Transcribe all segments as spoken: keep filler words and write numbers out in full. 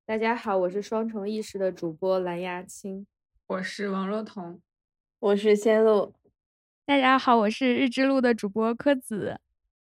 大家好，我是双重意识的主播蓝牙青， 我是王若彤， 我是仙露。 大家好，我是日之路的主播柯子。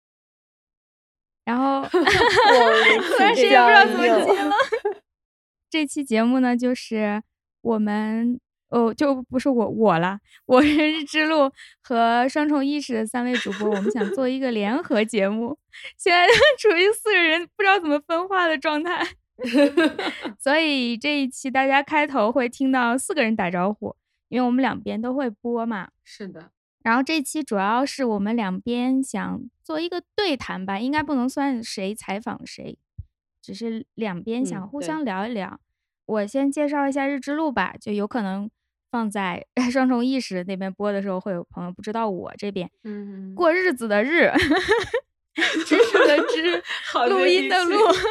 然后突然谁也不知道怎么接了。这期节目呢，就是我们哦，就不是我我啦，我是日之路和双重意识的三位主播，我们想做一个联合节目，现在处于四个人不知道怎么分化的状态。所以这一期大家开头会听到四个人打招呼，因为我们两边都会播嘛。 是的。 然后这期主要是我们两边想做一个对谈吧，应该不能算谁采访谁，只是两边想互相聊一聊。嗯、我先介绍一下日之路吧，就有可能放在双重意识那边播的时候，会有朋友不知道我这边。 嗯， 过日子的日，知识的知，录音的录。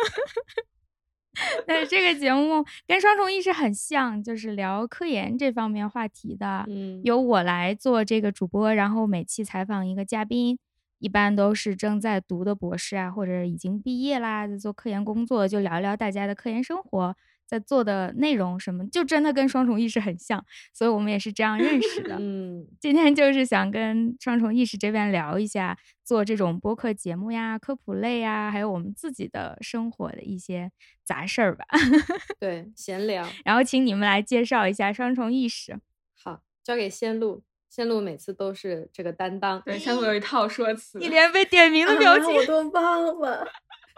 但是这个节目跟双重意识很像，就是聊科研这方面话题的。 嗯， 由我来做这个主播，然后每期采访一个嘉宾，一般都是正在读的博士啊，或者已经毕业啦，在做科研工作，就聊聊大家的科研生活，在做的内容什么，就真的跟双重意识很像，所以我们也是这样认识的。 嗯， 今天就是想跟双重意识这边聊一下做这种播客节目呀、科普类呀，还有我们自己的生活的一些杂事儿吧。 对，闲聊。 然后请你们来介绍一下双重意识。 好，交给仙露。仙露每次都是这个担当。 对，仙露有一套说辞， 一连被点名的表情。 啊、我多棒了！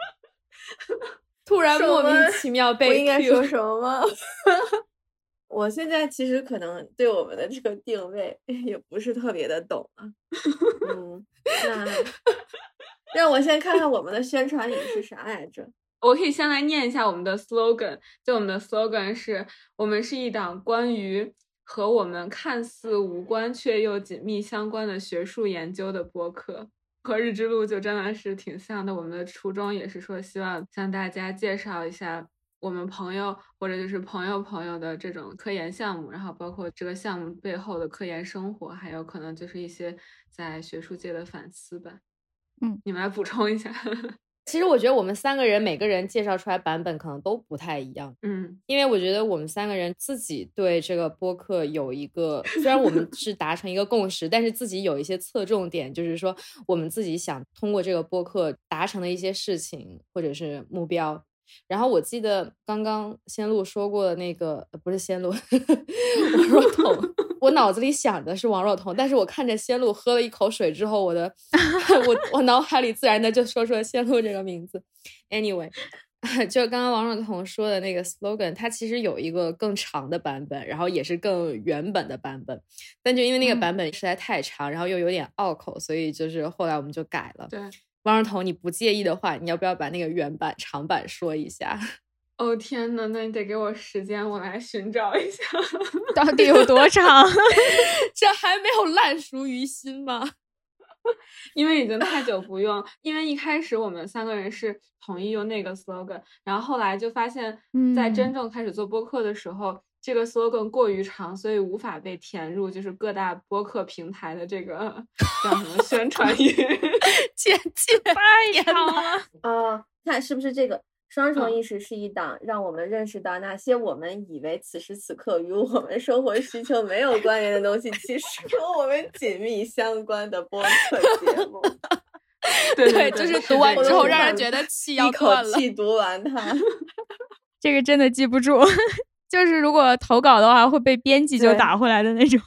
突然莫名其妙被 Q， 我应该说什么吗？我现在其实可能对我们的这个定位也不是特别的懂啊。嗯，那让我先看看我们的宣传语是啥来着。 我可以先来念一下我们的 slogan， 就我们的 slogan 是我们是一档关于和我们看似无关却又紧密相关的学术研究的播客。和日之路就真的是挺像的，我们的初衷也是说希望向大家介绍一下我们朋友或者就是朋友朋友的这种科研项目，然后包括这个项目背后的科研生活，还有可能就是一些在学术界的反思吧。 嗯， 你们来补充一下。 其实我觉得我们三个人每个人介绍出来版本可能都不太一样， 嗯， 因为我觉得我们三个人自己对这个播客有一个，虽然我们是达成一个共识，但是自己有一些侧重点，就是说我们自己想通过这个播客达成的一些事情或者是目标。然后我记得刚刚仙露说过的那个，呃、不是仙露，王若彤，我脑子里想的是王若彤，但是我看着仙露喝了一口水之后，我的我我脑海里自然的就说出了仙露这个名字。Anyway， 就刚刚王若彤说的那个 slogan， 它其实有一个更长的版本，然后也是更原本的版本，但就因为那个版本实在太长，嗯、然后又有点拗口，所以就是后来我们就改了。 对。 王若彤，你不介意的话，你要不要把那个原版长版说一下？ 哦天哪，那你得给我时间，我来寻找一下， 到底有多长？ 这还没有烂熟于心吗？ 因为已经太久不用，因为一开始我们三个人是统一用那个 slogan， 然后后来就发现，在真正开始做播客的时候。嗯这个 slogan 过于长，所以无法被填入就是各大播客平台的这个叫什么宣传语， 简介太长了啊！看是不是这个双重意识是一档让我们认识到那些我们以为此时此刻与我们生活需求没有关联的东西，其实和我们紧密相关的播客节目。 对, 对, 对, 对， 就是读完之后让人觉得气要断了， 一口气读完它。 这个真的记不住。就是如果投稿的话会被编辑就打回来的那种。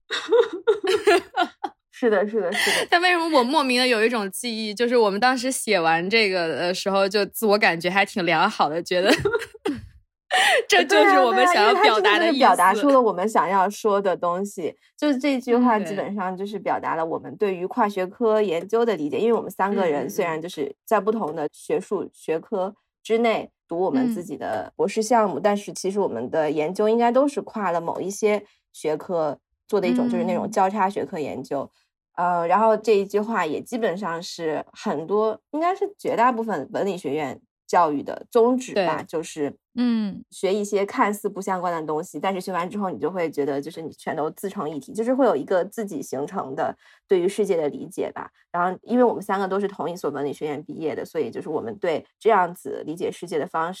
是的是的是的。 但为什么我莫名的有一种记忆，就是我们当时写完这个的时候就自我感觉还挺良好的，觉得这就是我们想要表达的意思， 表达出了我们想要说的东西。就是这句话基本上就是表达了我们对于跨学科研究的理解，因为我们三个人虽然就是在不同的学术学科之内读我们自己的博士项目、嗯、但是其实我们的研究应该都是跨了某一些学科做的一种就是那种交叉学科研究、嗯、呃，然后这一句话也基本上是很多应该是绝大部分文理学院教育的宗旨吧，就是嗯， 学一些看似不相关的东西，但是学完之后你就会觉得就是你全都自成一体，就是会有一个自己形成的对于世界的理解吧。然后因为我们三个都是同一所文理学院毕业的，所以就是我们对这样子理解世界的方式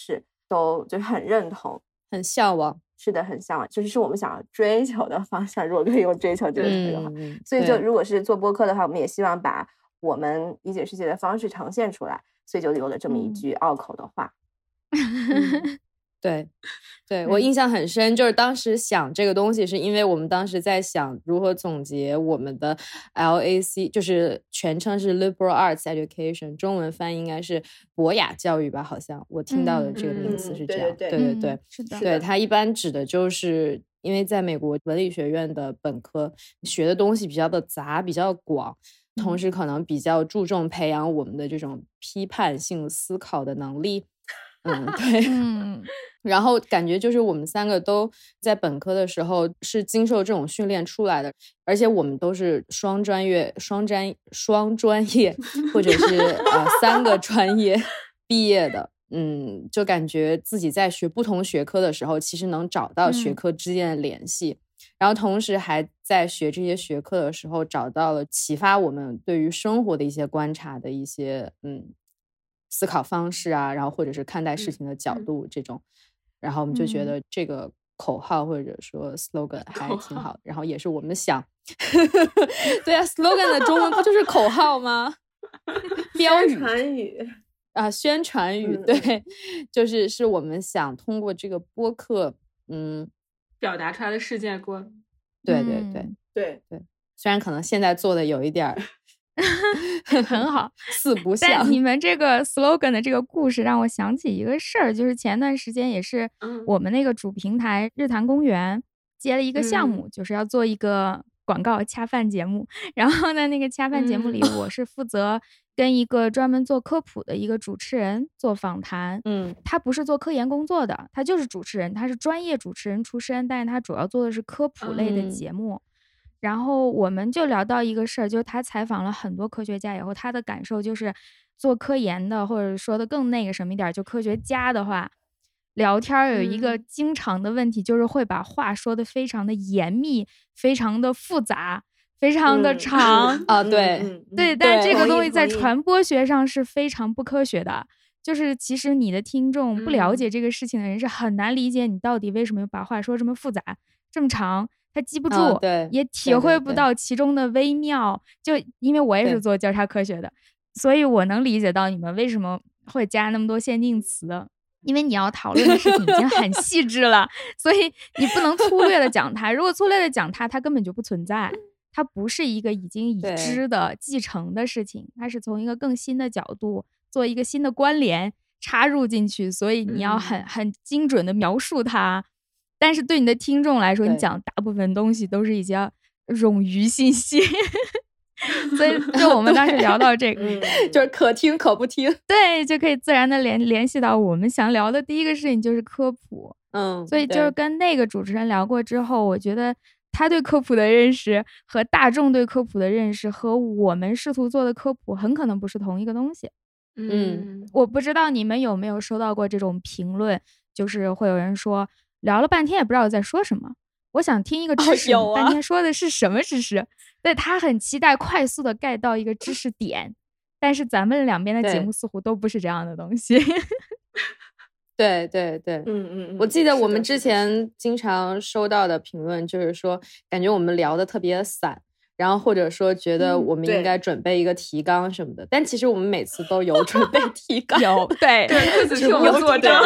都就是很认同， 很向往。 是的，很向往，就是是我们想要追求的方向。如果可以用追求这个词的话， 嗯、 所以就如果是做播客的话，我们也希望把我们理解世界的方式呈现出来，所以就有了这么一句拗口的话。 嗯对，对我印象很深，就是当时想这个东西，是因为我们当时在想如何总结我们的 L A C， 就是全称是 Liberal Arts Education， 中文翻译应该是博雅教育吧，好像我听到的这个名词是这样。 嗯、对对对对， 嗯、是的， 对它一般指的就是因为在美国文理学院的本科学的东西比较的杂，比较广。同时可能比较注重培养我们的这种批判性思考的能力。嗯，对， 嗯， 然后感觉就是我们三个都在本科的时候是经受这种训练出来的，而且我们都是双专业、双专双专业，或者是呃三个专业毕业的。嗯，就感觉自己在学不同学科的时候，其实能找到学科之间的联系。嗯，然后同时还在学这些学科的时候找到了启发我们对于生活的一些观察的一些嗯思考方式啊，然后或者是看待事情的角度这种，然后我们就觉得这个口号或者说 slogan 还挺好的，然后也是我们想对啊 slogan 的中文不就是口号吗？标语、 宣传语啊，宣传语，对，就是是我们想通过这个播客嗯表达出来的世界观。 对对对、 嗯、对对，虽然可能现在做的有一点很好四不像， 但你们这个 slogan 的这个故事让我想起一个事儿，就是前段时间也是我们那个主平台日坛公园接了一个项目、嗯、就是要做一个广告恰饭节目，然后呢那个恰饭节目里我是负责跟一个专门做科普的一个主持人做访谈。 嗯， 他不是做科研工作的，他就是主持人，他是专业主持人出身，但是他主要做的是科普类的节目、嗯、然后我们就聊到一个事儿，就是他采访了很多科学家以后，他的感受就是做科研的或者说的更那个什么一点，就科学家的话聊天有一个经常的问题、嗯、就是会把话说的非常的严密，非常的复杂，非常的长、 嗯、啊，对、 嗯、 对，但这个东西在传播学上是非常不科学的，就是其实你的听众不了解这个事情的人是很难理解你到底为什么把话说这么复杂这么长，他记不住、 哦、对， 也体会不到其中的微妙。就因为我也是做交叉科学的，所以我能理解到你们为什么会加那么多限定词的，因为你要讨论的事情已经很细致了所以你不能粗略的讲它，如果粗略的讲它它根本就不存在，它不是一个已经已知的继承的事情，它是从一个更新的角度做一个新的关联插入进去，所以你要很很精准的描述它。但是对你的听众来说，你讲大部分东西都是一些冗余信息所以就我们当时聊到这个、 嗯、就是可听可不听， 对，就可以自然的联联系到我们想聊的第一个事情就是科普。 嗯， 所以就是跟那个主持人聊过之后，我觉得他对科普的认识和大众对科普的认识和我们试图做的科普很可能不是同一个东西。 嗯， 我不知道你们有没有收到过这种评论，就是会有人说聊了半天也不知道在说什么，我想听一个知识、哦啊、半天说的是什么知识。对，他很期待快速的 get 到一个知识点，但是咱们两边的节目似乎都不是这样的东西对对对， 嗯嗯， 我记得我们之前经常收到的评论就是说感觉我们聊的特别散，然后或者说觉得我们应该准备一个提纲什么的、嗯、但其实我们每次都有准备提纲有，对对，只是我们做的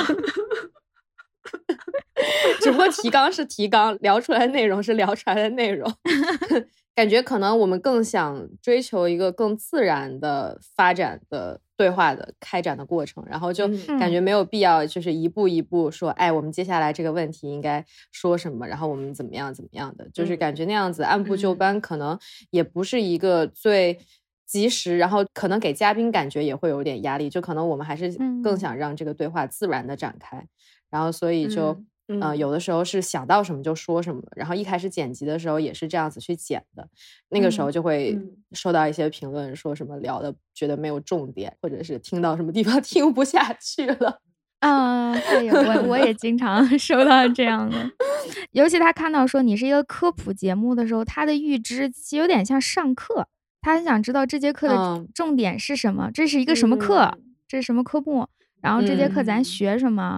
只不过提纲是提纲，聊出来的内容是聊出来的内容感觉可能我们更想追求一个更自然的发展的对话的开展的过程，然后就感觉没有必要就是一步一步说、嗯、哎我们接下来这个问题应该说什么，然后我们怎么样怎么样的，就是感觉那样子按部就班可能也不是一个最及时，然后可能给嘉宾感觉也会有点压力，就可能我们还是更想让这个对话自然的展开、嗯、然后所以就嗯呃，有的时候是想到什么就说什么，然后一开始剪辑的时候也是这样子去剪的，那个时候就会收到一些评论说什么聊的觉得没有重点，或者是听到什么地方听不下去了啊、嗯，对，我我也经常收到这样的尤其他看到说你是一个科普节目的时候，他的预知其实有点像上课，他很想知道这节课的重点是什么、嗯、这是一个什么课、嗯、这是什么科目，然后这节课咱学什么、嗯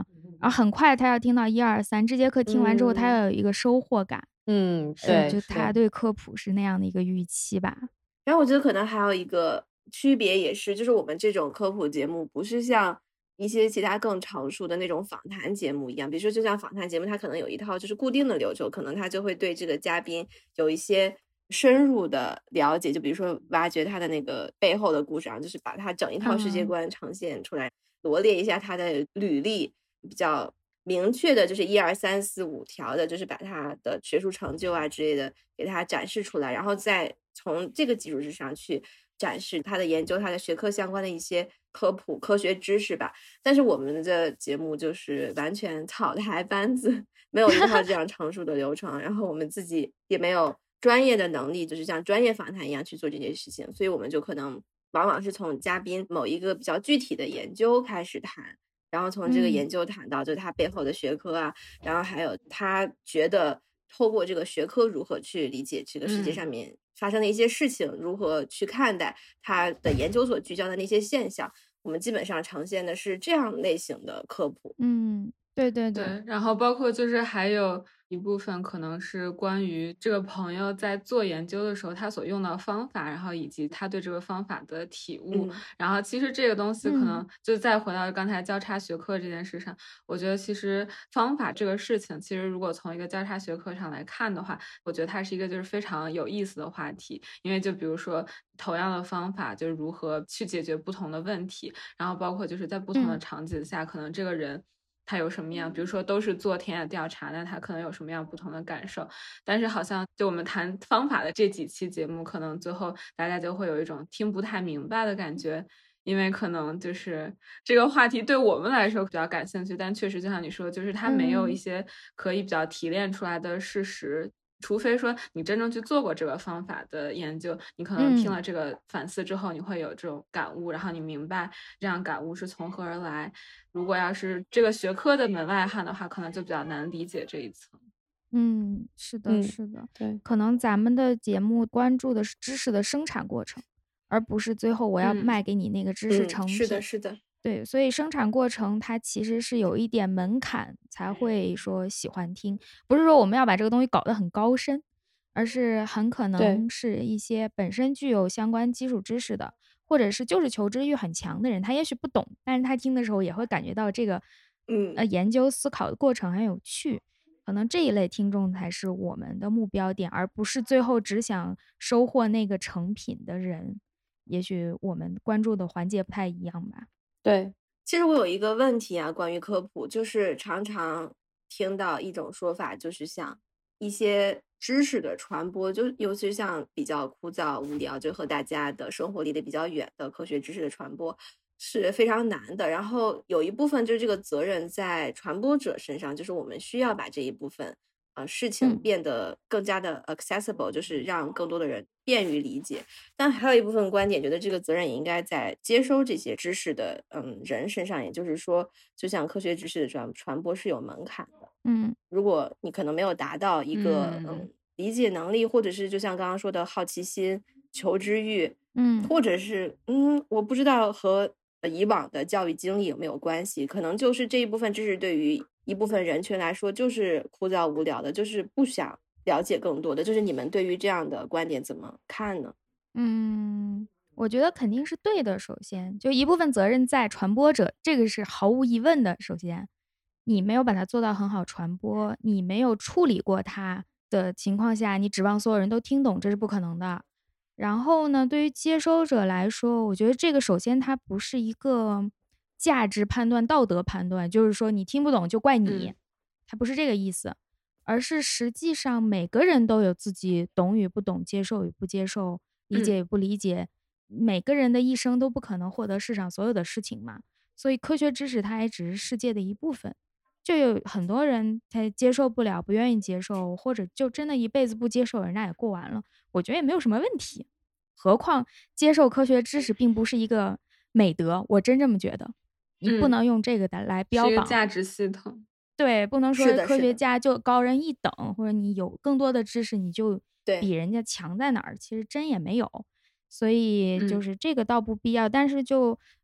然后很快他要听到一二三，这节课听完之后，他要有一个收获感。 嗯，对， 就他对科普是那样的一个预期吧。 然后我觉得可能还有一个区别也是，就是我们这种科普节目不是像一些其他更成熟的那种访谈节目一样，比如说就像访谈节目，它可能有一套就是固定的流程，可能他就会对这个嘉宾有一些深入的了解，就比如说挖掘他的那个背后的故事，就是把他整一套世界观呈现出来，嗯、罗列一下他的履历，比较明确的就是一二三四五条的，就是把他的学术成就啊之类的给他展示出来，然后再从这个基础之上去展示他的研究，他的学科相关的一些科普科学知识吧。但是我们的节目就是完全草台班子，没有一套这样成熟的流程，然后我们自己也没有专业的能力，就是像专业访谈一样去做这件事情，所以我们就可能往往是从嘉宾某一个比较具体的研究开始谈，然后从这个研究谈到就是他背后的学科啊、嗯、然后还有他觉得透过这个学科如何去理解这个世界上面发生的一些事情、嗯、如何去看待他的研究所聚焦的那些现象，我们基本上呈现的是这样类型的科普。 嗯，对对 对, 对，然后包括就是还有一部分可能是关于这个朋友在做研究的时候他所用的方法，然后以及他对这个方法的体悟、嗯、然后其实这个东西可能就再回到刚才交叉学科这件事上、嗯、我觉得其实方法这个事情其实如果从一个交叉学科上来看的话，我觉得它是一个就是非常有意思的话题，因为就比如说同样的方法就是如何去解决不同的问题，然后包括就是在不同的场景下、嗯、可能这个人他有什么样，比如说都是做田野调查，那他可能有什么样不同的感受，但是好像就我们谈方法的这几期节目，可能最后大家就会有一种听不太明白的感觉，因为可能就是这个话题对我们来说比较感兴趣，但确实就像你说，就是它没有一些可以比较提炼出来的事实、嗯，除非说你真正去做过这个方法的研究，你可能听了这个反思之后、嗯、你会有这种感悟，然后你明白这样感悟是从何而来，如果要是这个学科的门外汉的话，可能就比较难理解这一层。 嗯，是的是的、嗯、对，可能咱们的节目关注的是知识的生产过程，而不是最后我要卖给你那个知识成品、 嗯嗯、是的是的， 对，所以生产过程它其实是有一点门槛才会说喜欢听，不是说我们要把这个东西搞得很高深，而是很可能是一些本身具有相关基础知识的，或者是就是求知欲很强的人，他也许不懂，但是他听的时候也会感觉到这个嗯呃研究思考的过程很有趣，可能这一类听众才是我们的目标点，而不是最后只想收获那个成品的人，也许我们关注的环节不太一样吧。 对， 其实我有一个问题啊，关于科普，就是常常听到一种说法，就是像一些知识的传播，就尤其是像比较枯燥无聊，就和大家的生活离得比较远的科学知识的传播是非常难的，然后有一部分就是这个责任在传播者身上，就是我们需要把这一部分呃，事情变得更加的 accessible、嗯、就是让更多的人便于理解，但还有一部分观点觉得这个责任也应该在接收这些知识的嗯人身上，也就是说就像科学知识的传传播是有门槛的， 嗯， 如果你可能没有达到一个 嗯, 嗯理解能力，或者是就像刚刚说的好奇心、求知欲， 嗯， 或者是嗯我不知道和以往的教育经历有没有关系，可能就是这一部分知识对于一部分人群来说就是枯燥无聊的，就是不想了解更多的，就是你们对于这样的观点怎么看呢？ 嗯，我觉得肯定是对的，首先就一部分责任在传播者，这个是毫无疑问的，首先你没有把它做到很好传播，你没有处理过它的情况下，你指望所有人都听懂，这是不可能的。然后呢，对于接收者来说，我觉得这个首先它不是一个价值判断、道德判断，就是说你听不懂就怪你、嗯、它不是这个意思，而是实际上每个人都有自己懂与不懂、接受与不接受、理解与不理解、嗯、每个人的一生都不可能获得世上所有的事情嘛，所以科学知识它也只是世界的一部分，就有很多人他接受不了，不愿意接受，或者就真的一辈子不接受，人家也过完了，我觉得也没有什么问题。何况接受科学知识并不是一个美德，我真这么觉得，你不能用这个来标榜、 嗯、是一个价值系统。 对，不能说科学家就高人一等，或者你有更多的知识你就比人家强在哪儿，其实真也没有，所以就是这个倒不必要、嗯、但是就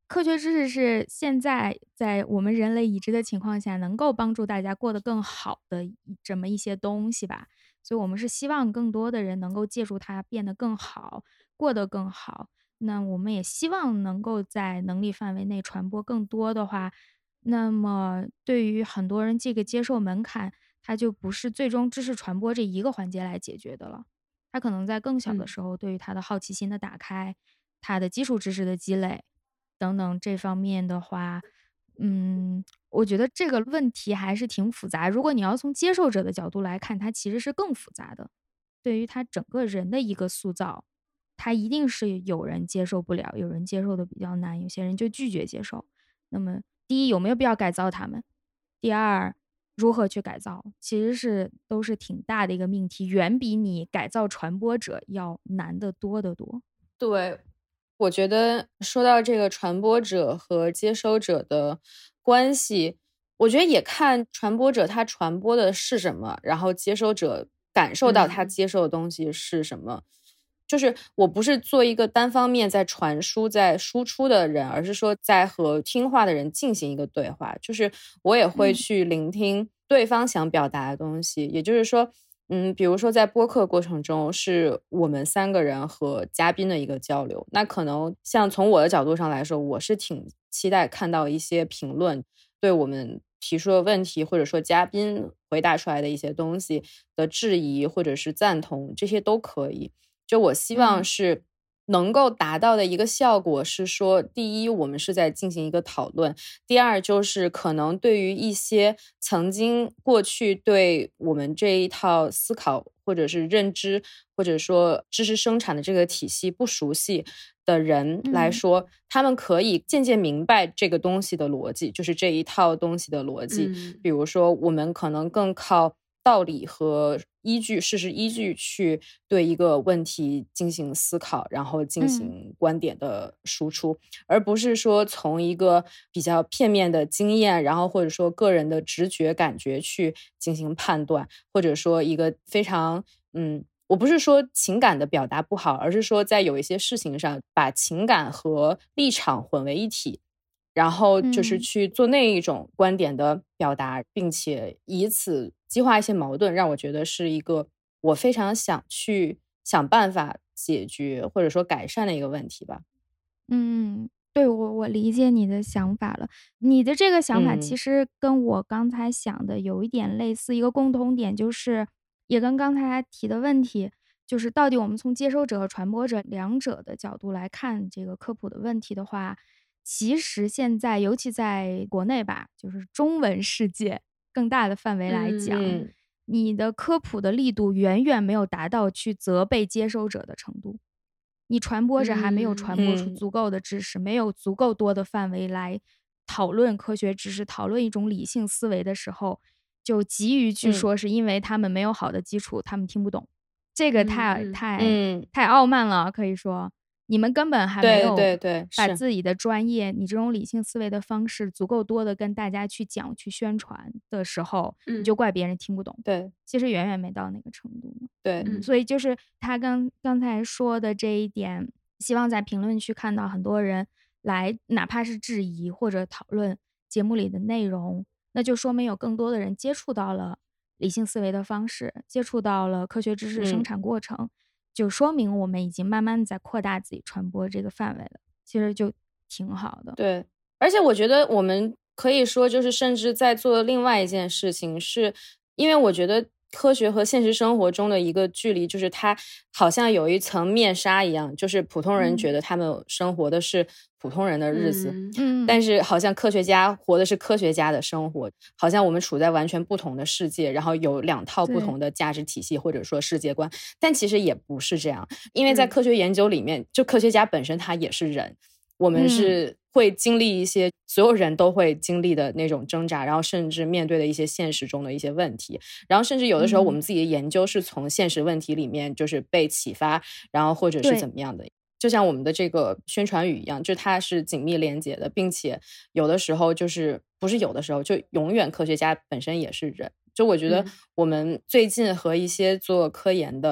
科学知识是现在在我们人类已知的情况下能够帮助大家过得更好的这么一些东西吧，所以我们是希望更多的人能够借助它变得更好，过得更好。那我们也希望能够在能力范围内传播更多的话，那么对于很多人这个接受门槛，它就不是最终知识传播这一个环节来解决的了。它可能在更小的时候，对于他的好奇心的打开，他的基础知识的积累等等这方面的话，嗯，我觉得这个问题还是挺复杂。如果你要从接受者的角度来看，它其实是更复杂的。对于他整个人的一个塑造，他一定是有人接受不了，有人接受的比较难，有些人就拒绝接受。那么第一，有没有必要改造他们？第二，如何去改造，其实是都是挺大的一个命题，远比你改造传播者要难得多得多。 对，我觉得说到这个传播者和接收者的关系，我觉得也看传播者他传播的是什么，然后接收者感受到他接受的东西是什么。嗯，就是我不是做一个单方面在传输在输出的人，而是说在和听话的人进行一个对话，就是我也会去聆听对方想表达的东西。嗯，也就是说嗯，比如说在播客过程中是我们三个人和嘉宾的一个交流，那可能像从我的角度上来说，我是挺期待看到一些评论，对我们提出的问题或者说嘉宾回答出来的一些东西的质疑或者是赞同，这些都可以。就我希望是能够达到的一个效果是说，第一，我们是在进行一个讨论；第二，就是可能对于一些曾经过去对我们这一套思考或者是认知或者说知识生产的这个体系不熟悉的人来说，嗯，他们可以渐渐明白这个东西的逻辑，就是这一套东西的逻辑。嗯，比如说我们可能更靠道理和依据事实依据去对一个问题进行思考，然后进行观点的输出，嗯，而不是说从一个比较片面的经验，然后或者说个人的直觉感觉去进行判断，或者说一个非常嗯我不是说情感的表达不好，而是说在有一些事情上把情感和立场混为一体，然后就是去做那一种观点的表达，嗯，并且以此激化一些矛盾，让我觉得是一个我非常想去想办法解决或者说改善的一个问题吧。 嗯，对，我我理解你的想法了。你的这个想法其实跟我刚才想的有一点类似，嗯，一个共同点就是也跟刚才提的问题，就是到底我们从接收者和传播者两者的角度来看这个科普的问题的话，其实现在尤其在国内吧，就是中文世界更大的范围来讲，嗯，你的科普的力度远远没有达到去责备接收者的程度。你传播者还没有传播出足够的知识，嗯，没有足够多的范围来讨论科学知识，讨论一种理性思维的时候，就急于去说是因为他们没有好的基础，嗯，他们听不懂。这个太、嗯、太、嗯、太傲慢了，可以说你们根本还没有把自己的专业，你这种理性思维的方式足够多的跟大家去讲、去宣传的时候，嗯，你就怪别人听不懂。 对， 其实远远没到那个程度呢。 对， 嗯，所以就是他刚刚才说的这一点，希望在评论区看到很多人来，哪怕是质疑或者讨论节目里的内容，那就说明有更多的人接触到了理性思维的方式，接触到了科学知识生产过程。嗯，就说明我们已经慢慢在扩大自己传播这个范围了，其实就挺好的。 对，而且我觉得我们可以说就是甚至在做另外一件事情，是因为我觉得科学和现实生活中的一个距离，就是它好像有一层面纱一样，就是普通人觉得他们生活的是普通人的日子，嗯，但是好像科学家活的是科学家的生活，好像我们处在完全不同的世界，然后有两套不同的价值体系或者说世界观，但其实也不是这样，因为在科学研究里面，嗯，就科学家本身他也是人，我们是会经历一些所有人都会经历的那种挣扎，然后甚至面对的一些现实中的一些问题，然后甚至有的时候我们自己的研究是从现实问题里面就是被启发，然后或者是怎么样的，就像我们的这个宣传语一样，就它是紧密连接的，并且有的时候就是不是有的时候就永远科学家本身也是人。就我觉得我们最近和一些做科研的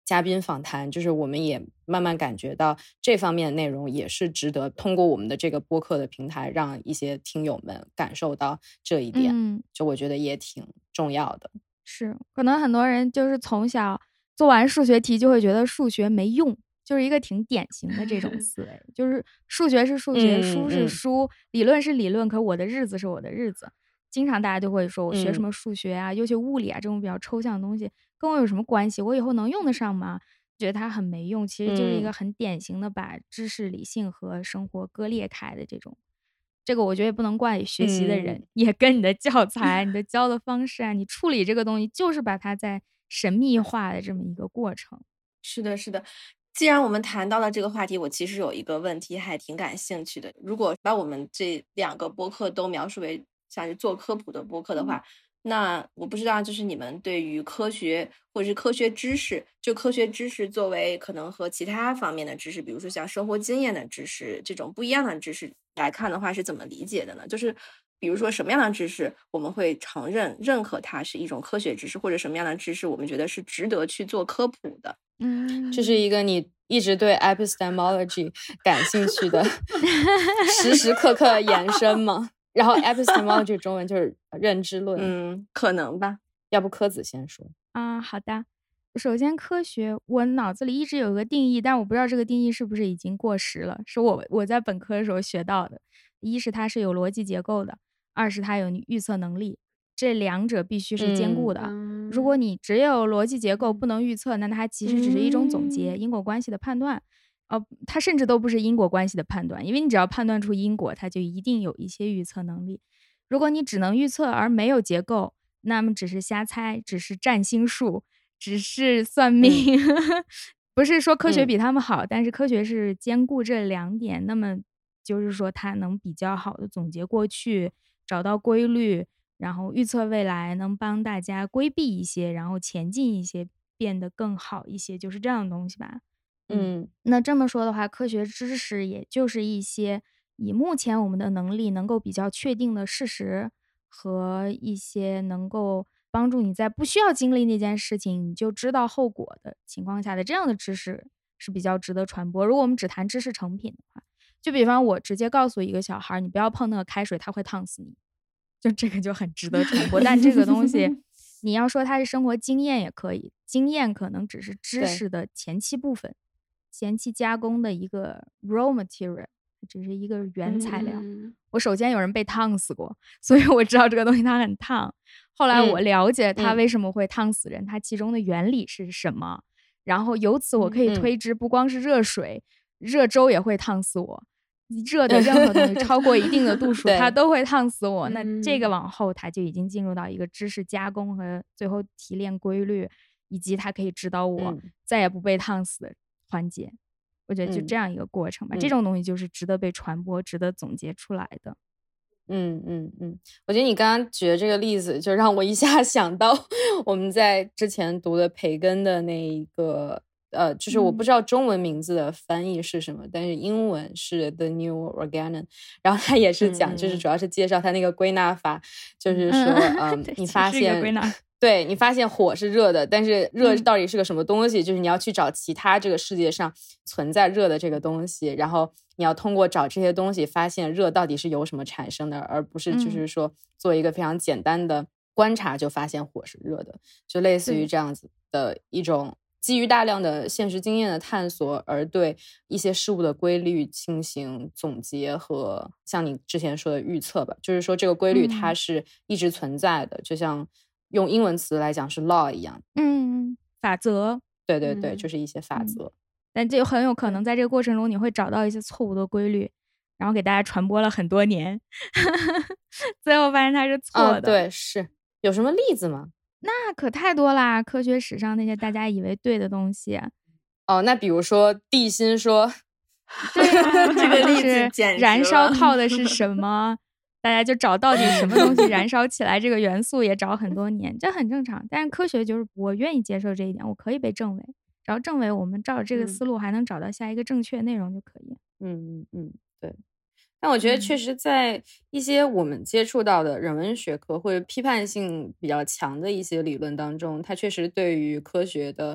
嘉宾访谈，就是我们也慢慢感觉到这方面的内容也是值得通过我们的这个播客的平台让一些听友们感受到这一点、 嗯、 就我觉得也挺重要的。 是，可能很多人就是从小做完数学题就会觉得数学没用，就是一个挺典型的这种思维就是数学是数学、嗯、书是书、嗯、理论是理论，可我的日子是我的日子。经常大家就会说我学什么数学啊、嗯、尤其物理啊这种比较抽象的东西跟我有什么关系，我以后能用得上吗？觉得它很没用，其实就是一个很典型的把知识理性和生活割裂开的这种。这个我觉得也不能怪学习的人、嗯、也跟你的教材你的教的方式啊，你处理这个东西就是把它在神秘化的这么一个过程。 是的是的，既然我们谈到了这个话题，我其实有一个问题还挺感兴趣的。如果把我们这两个播客都描述为像是做科普的播客的话、嗯、那我不知道就是你们对于科学或者是科学知识，就科学知识作为可能和其他方面的知识，比如说像生活经验的知识这种不一样的知识来看的话是怎么理解的呢？就是比如说什么样的知识我们会承认认可它是一种科学知识，或者什么样的知识我们觉得是值得去做科普的。 嗯，这是一个你一直对 epistemology 感兴趣的时时刻刻延伸吗？然后 epistemology 中文就是认知论。 嗯，可能吧。 要不柯子先说啊？好的。首先科学我脑子里一直有一个定义，但我不知道这个定义是不是已经过时了，是我我在本科的时候学到的。一是它是有逻辑结构的，二是它有预测能力，这两者必须是兼顾的、嗯、如果你只有逻辑结构不能预测，那它其实只是一种总结、嗯、因果关系的判断。呃，它甚至都不是因果关系的判断，因为你只要判断出因果，它就一定有一些预测能力。如果你只能预测而没有结构，那么只是瞎猜，只是占星术，只是算命、嗯、不是说科学比他们好、嗯、但是科学是兼顾这两点，那么就是说它能比较好的总结过去，找到规律，然后预测未来，能帮大家规避一些，然后前进一些，变得更好一些，就是这样的东西吧。 嗯， 那这么说的话，科学知识也就是一些以目前我们的能力能够比较确定的事实，和一些能够帮助你在不需要经历那件事情你就知道后果的情况下的这样的知识是比较值得传播。如果我们只谈知识成品的话，就比方我直接告诉一个小孩你不要碰那个开水，他会烫死你，就这个就很值得传播。但这个东西你要说它是生活经验也可以，经验可能只是知识的前期部分，前期加工的一个 raw material， 只是一个原材料、嗯、我首先有人被烫死过，所以我知道这个东西它很烫，后来我了解它为什么会烫死人、嗯、它其中的原理是什么，然后由此我可以推知不光是热水、嗯、热粥也会烫死我，热的任何东西超过一定的度数它都会烫死我那这个往后它就已经进入到一个知识加工和最后提炼规律，以及它可以指导我再也不被烫死的环节。我觉得就这样一个过程吧、嗯、这种东西就是值得被传播、值得总结出来的。 嗯嗯嗯，我觉得你刚刚举的这个例子就让我一下想到我们在之前读的培根的那一个呃，就是我不知道中文名字的翻译是什么、嗯、但是英文是 The New Organon， 然后他也是讲、嗯、就是主要是介绍他那个归纳法，就是说嗯，你发现对你发现火是热的，但是热到底是个什么东西、嗯、就是你要去找其他这个世界上存在热的这个东西，然后你要通过找这些东西发现热到底是由什么产生的，而不是就是说做一个非常简单的观察就发现火是热的，就类似于这样子的一种基于大量的现实经验的探索而对一些事物的规律进行总结和像你之前说的预测吧，就是说这个规律它是一直存在的、嗯、就像用英文词来讲是 law 一样， 嗯，法则， 对对对、嗯、就是一些法则、嗯、 但这很有可能在这个过程中你会找到一些错误的规律，然后给大家传播了很多年最后发现它是错的、 啊、对，是有什么例子吗？ 那可太多啦，科学史上那些大家以为对的东西。 哦，那比如说地心说对啊这个例子简直了，燃烧靠的是什么大家就找到底什么东西燃烧起来这个元素也找很多年，这很正常。但是科学就是我愿意接受这一点，我可以被证伪，只要证伪我们照着这个思路还能找到下一个正确内容就可以。 嗯嗯嗯，对。但我觉得确实在一些我们接触到的人文学科或者批判性比较强的一些理论当中，它确实对于科学的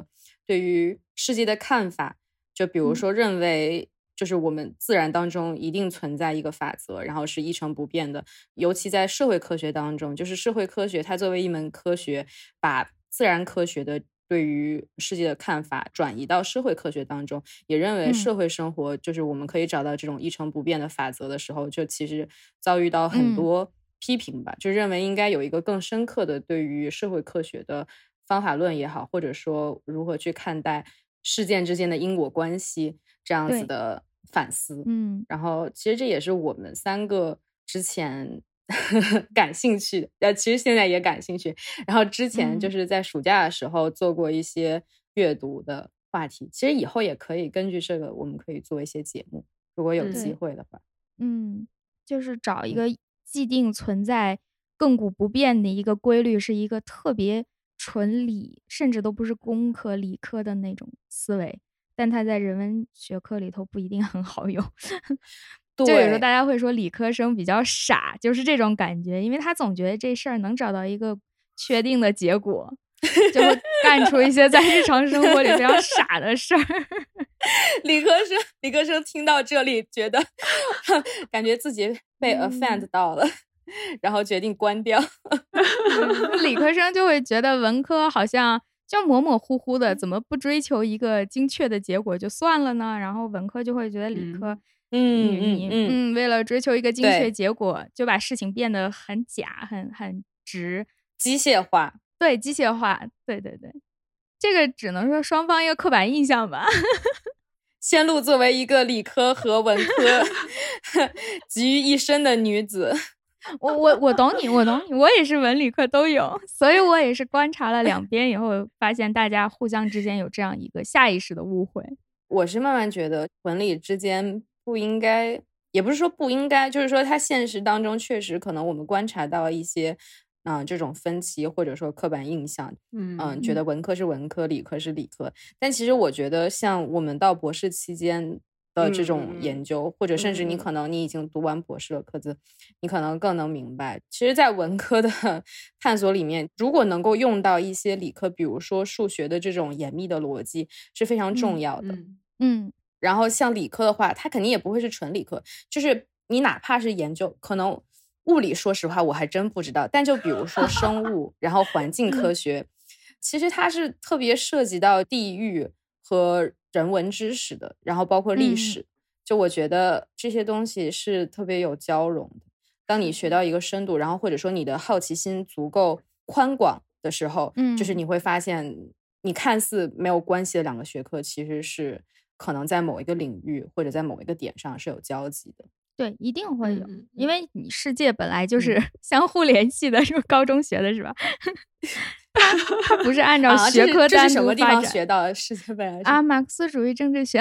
对于世界的看法，就比如说认为就是我们自然当中一定存在一个法则，然后是一成不变的。尤其在社会科学当中，就是社会科学它作为一门科学，把自然科学的对于世界的看法转移到社会科学当中，也认为社会生活就是我们可以找到这种一成不变的法则的时候，就其实遭遇到很多批评吧，就认为应该有一个更深刻的对于社会科学的方法论也好，或者说如何去看待事件之间的因果关系这样子的反思。 嗯， 然后其实这也是我们三个之前感兴趣的，呃，其实现在也感兴趣。然后之前就是在暑假的时候做过一些阅读的话题，其实以后也可以根据这个，我们可以做一些节目，如果有机会的话。 嗯，就是找一个既定存在、亘古不变的一个规律，是一个特别纯理，甚至都不是工科、理科的那种思维，但它在人文学科里头不一定很好用。就有时候大家会说理科生比较傻，就是这种感觉，因为他总觉得这事儿能找到一个确定的结果，就会干出一些在日常生活里非常傻的事儿。 理科生理科生听到这里觉得感觉自己被 offend 到了、嗯、然后决定关掉。 理科生就会觉得文科好像就模模糊糊的，怎么不追求一个精确的结果就算了呢？然后文科就会觉得理科嗯你你 嗯, 嗯为了追求一个精确结果，就把事情变得很假很很直， 机械化。 对，机械化，对对对，这个只能说双方一个刻板印象吧。 仙露作为一个理科和文科集于一身的女子， 我我我懂你，我懂你，我也是文理科都有，所以我也是观察了两边以后，发现大家互相之间有这样一个下意识的误会。 我是慢慢觉得文理之间不应该，也不是说不应该，就是说它现实当中确实可能我们观察到一些嗯、呃，这种分歧或者说刻板印象，嗯、呃，觉得文科是文科，理科是理科。但其实我觉得，像我们到博士期间的这种研究，嗯、或者甚至你可能你已经读完博士了，科子，你可能更能明白，其实，在文科的探索里面，如果能够用到一些理科，比如说数学的这种严密的逻辑，是非常重要的。 嗯。嗯然后像理科的话，它肯定也不会是纯理科，就是你哪怕是研究，可能。物理说实话我还真不知道，但就比如说生物然后环境科学其实它是特别涉及到地域和人文知识的，然后包括历史、嗯、就我觉得这些东西是特别有交融的。当你学到一个深度，然后或者说你的好奇心足够宽广的时候、嗯、就是你会发现你看似没有关系的两个学科其实是可能在某一个领域或者在某一个点上是有交集的。 对，一定会有、嗯、因为你世界本来就是相互联系的，是、嗯、高中学的是吧？它不是按照学科单独发展、啊、这是什么地方学到的世界本来是啊，马克思主义政治学。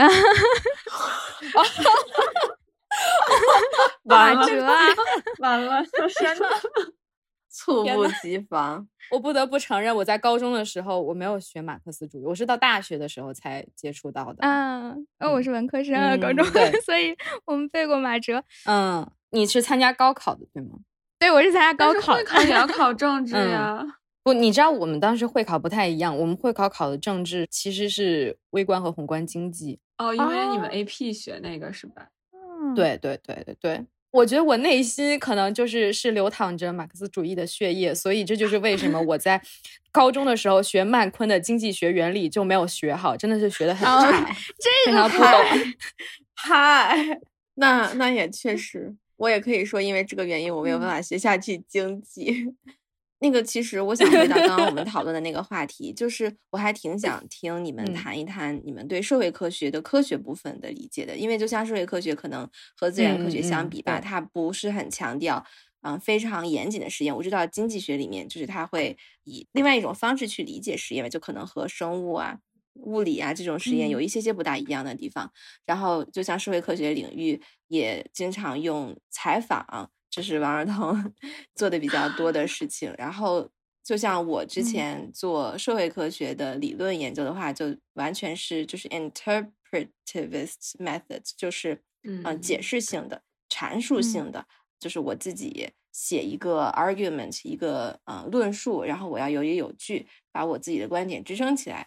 完了完了，天哪！ 猝不及防。 我不得不承认，我在高中的时候我没有学马克思主义，我是到大学的时候才接触到的。 啊，哦，我是文科生啊，嗯、高中，所以我们背过马哲。 嗯，你是参加高考的对吗？ 对，我是参加高考。 会考也要考政治呀、 嗯。不，你知道我们当时会考不太一样，我们会考考的政治其实是微观和宏观经济。 哦，因为你们 A P 学那个是吧？ 嗯， 对对对对对。我觉得我内心可能就是是流淌着马克思主义的血液，所以这就是为什么我在高中的时候学曼昆的经济学原理就没有学好，真的是学得很差， 哦、这个不懂。 嗨，那那也确实，我也可以说因为这个原因我没有办法学下去经济。嗯那个其实我想回到刚刚我们讨论的那个话题，就是我还挺想听你们谈一谈你们对社会科学的科学部分的理解的，因为就像社会科学可能和自然科学相比吧，嗯嗯、它不是很强调嗯非常严谨的实验。我知道经济学里面就是它会以另外一种方式去理解实验，就可能和生物啊、物理啊这种实验有一些些不大一样的地方。嗯、然后就像社会科学领域也经常用采访。这是王尔彤做的比较多的事情，然后就像我之前做社会科学的理论研究的话，嗯、就完全是就是 interpretivist method， 就是嗯、呃、解释性的、阐述性的，嗯、就是我自己写一个 argument， 一个呃论述，然后我要有理有据，把我自己的观点支撑起来。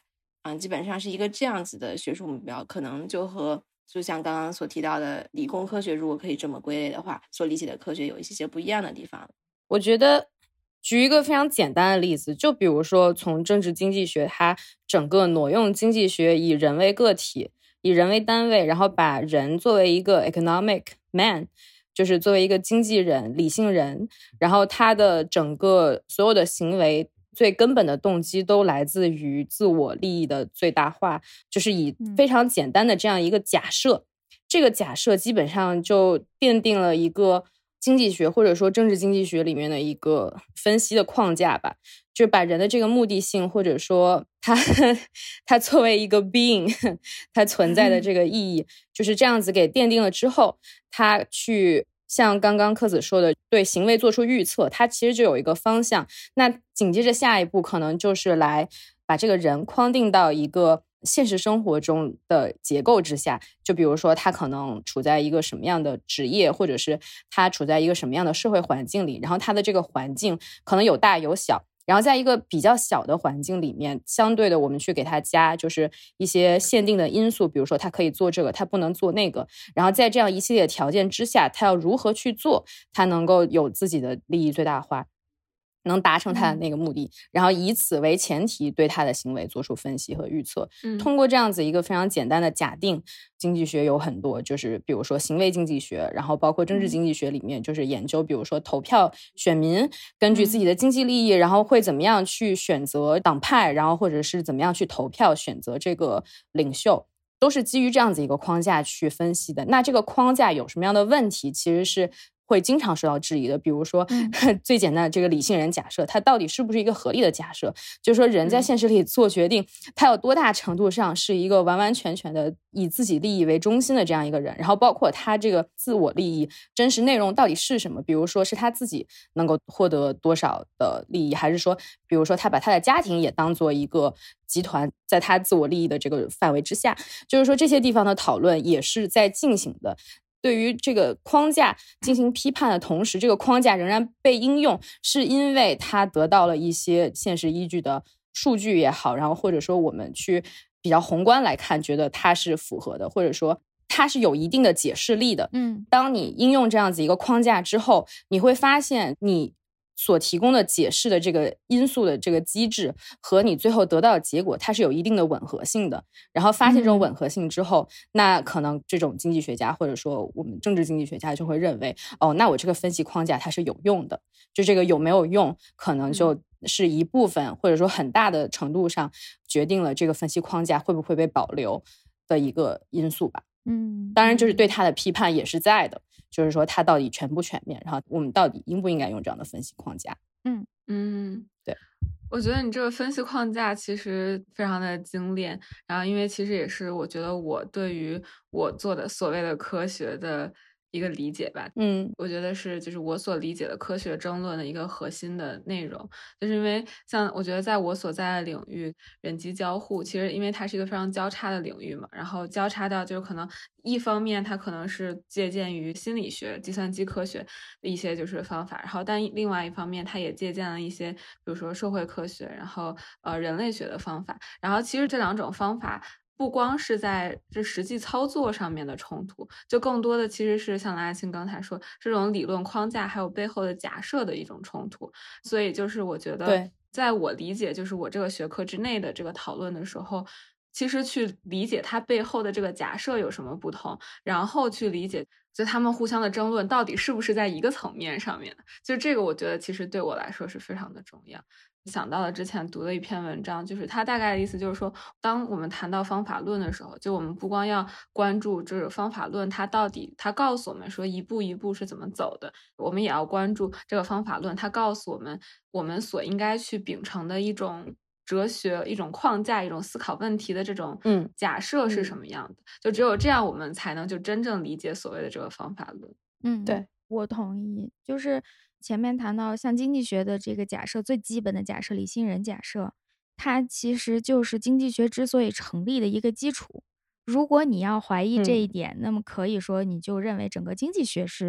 嗯，基本上是一个这样子的学术目标，可能就和就像刚刚所提到的理工科学，如果可以这么归类的话，所理解的科学有一些些不一样的地方。 我觉得举一个非常简单的例子，就比如说从政治经济学，它整个挪用经济学以人为个体，以人为单位，然后把人作为一个 economic man， 就是作为一个经济人、理性人，然后他的整个所有的行为最根本的动机都来自于自我利益的最大化，就是以非常简单的这样一个假设，这个假设基本上就奠定了一个经济学或者说政治经济学里面的一个分析的框架吧，就是把人的这个目的性，或者说他他作为一个 being 他存在的这个意义，就是这样子给奠定了之后，他去像刚刚柯子说的对行为做出预测，他其实就有一个方向，那紧接着下一步可能就是来把这个人框定到一个现实生活中的结构之下，就比如说他可能处在一个什么样的职业，或者是他处在一个什么样的社会环境里，然后他的这个环境可能有大有小，然后在一个比较小的环境里面，相对的我们去给他加就是一些限定的因素，比如说他可以做这个，他不能做那个，然后在这样一系列的条件之下，他要如何去做，他能够有自己的利益最大化，能达成他的那个目的、嗯、然后以此为前提对他的行为做出分析和预测、嗯、通过这样子一个非常简单的假定，经济学有很多，就是比如说行为经济学，然后包括政治经济学里面就是研究比如说投票选民根据自己的经济利益、嗯、然后会怎么样去选择党派，然后或者是怎么样去投票选择这个领袖，都是基于这样子一个框架去分析的。那这个框架有什么样的问题，其实是会经常受到质疑的，比如说、嗯、最简单的这个理性人假设，它到底是不是一个合理的假设，就是说人在现实里做决定、嗯、他有多大程度上是一个完完全全的以自己利益为中心的这样一个人，然后包括他这个自我利益真实内容到底是什么，比如说是他自己能够获得多少的利益，还是说比如说他把他的家庭也当做一个集团，在他自我利益的这个范围之下，就是说这些地方的讨论也是在进行的。对于这个框架进行批判的同时，这个框架仍然被应用，是因为它得到了一些现实依据的数据也好，然后或者说我们去比较宏观来看，觉得它是符合的，或者说它是有一定的解释力的。嗯，当你应用这样子一个框架之后，你会发现你所提供的解释的这个因素的这个机制和你最后得到的结果，它是有一定的吻合性的。然后发现这种吻合性之后、嗯、那可能这种经济学家或者说我们政治经济学家就会认为，哦，那我这个分析框架它是有用的，就这个有没有用可能就是一部分、嗯、或者说很大的程度上决定了这个分析框架会不会被保留的一个因素吧。嗯，当然就是对它的批判也是在的，就是说它到底全不全面，然后我们到底应不应该用这样的分析框架。 嗯嗯，对，我觉得你这个分析框架其实非常的精炼，然后因为其实也是我觉得我对于我做的所谓的科学的一个理解吧。嗯，我觉得是就是我所理解的科学争论的一个核心的内容，就是因为像我觉得在我所在的领域人机交互，其实因为它是一个非常交叉的领域嘛，然后交叉到就可能一方面它可能是借鉴于心理学计算机科学的一些就是方法，然后但另外一方面它也借鉴了一些比如说社会科学，然后呃人类学的方法，然后其实这两种方法不光是在这实际操作上面的冲突，就更多的其实是像拉青刚才说这种理论框架还有背后的假设的一种冲突。所以就是我觉得在我理解就是我这个学科之内的这个讨论的时候，其实去理解它背后的这个假设有什么不同，然后去理解就他们互相的争论到底是不是在一个层面上面的，就这个我觉得其实对我来说是非常的重要。想到了之前读的一篇文章，就是它大概的意思就是说，当我们谈到方法论的时候，就我们不光要关注这个方法论它到底它告诉我们说一步一步是怎么走的，我们也要关注这个方法论它告诉我们我们所应该去秉承的一种哲学，一种框架，一种思考问题的这种假设是什么样的、嗯、就只有这样我们才能就真正理解所谓的这个方法论。 嗯，对，我同意。就是前面谈到像经济学的这个假设，最基本的假设理性人假设，它其实就是经济学之所以成立的一个基础。如果你要怀疑这一点、嗯、那么可以说你就认为整个经济学是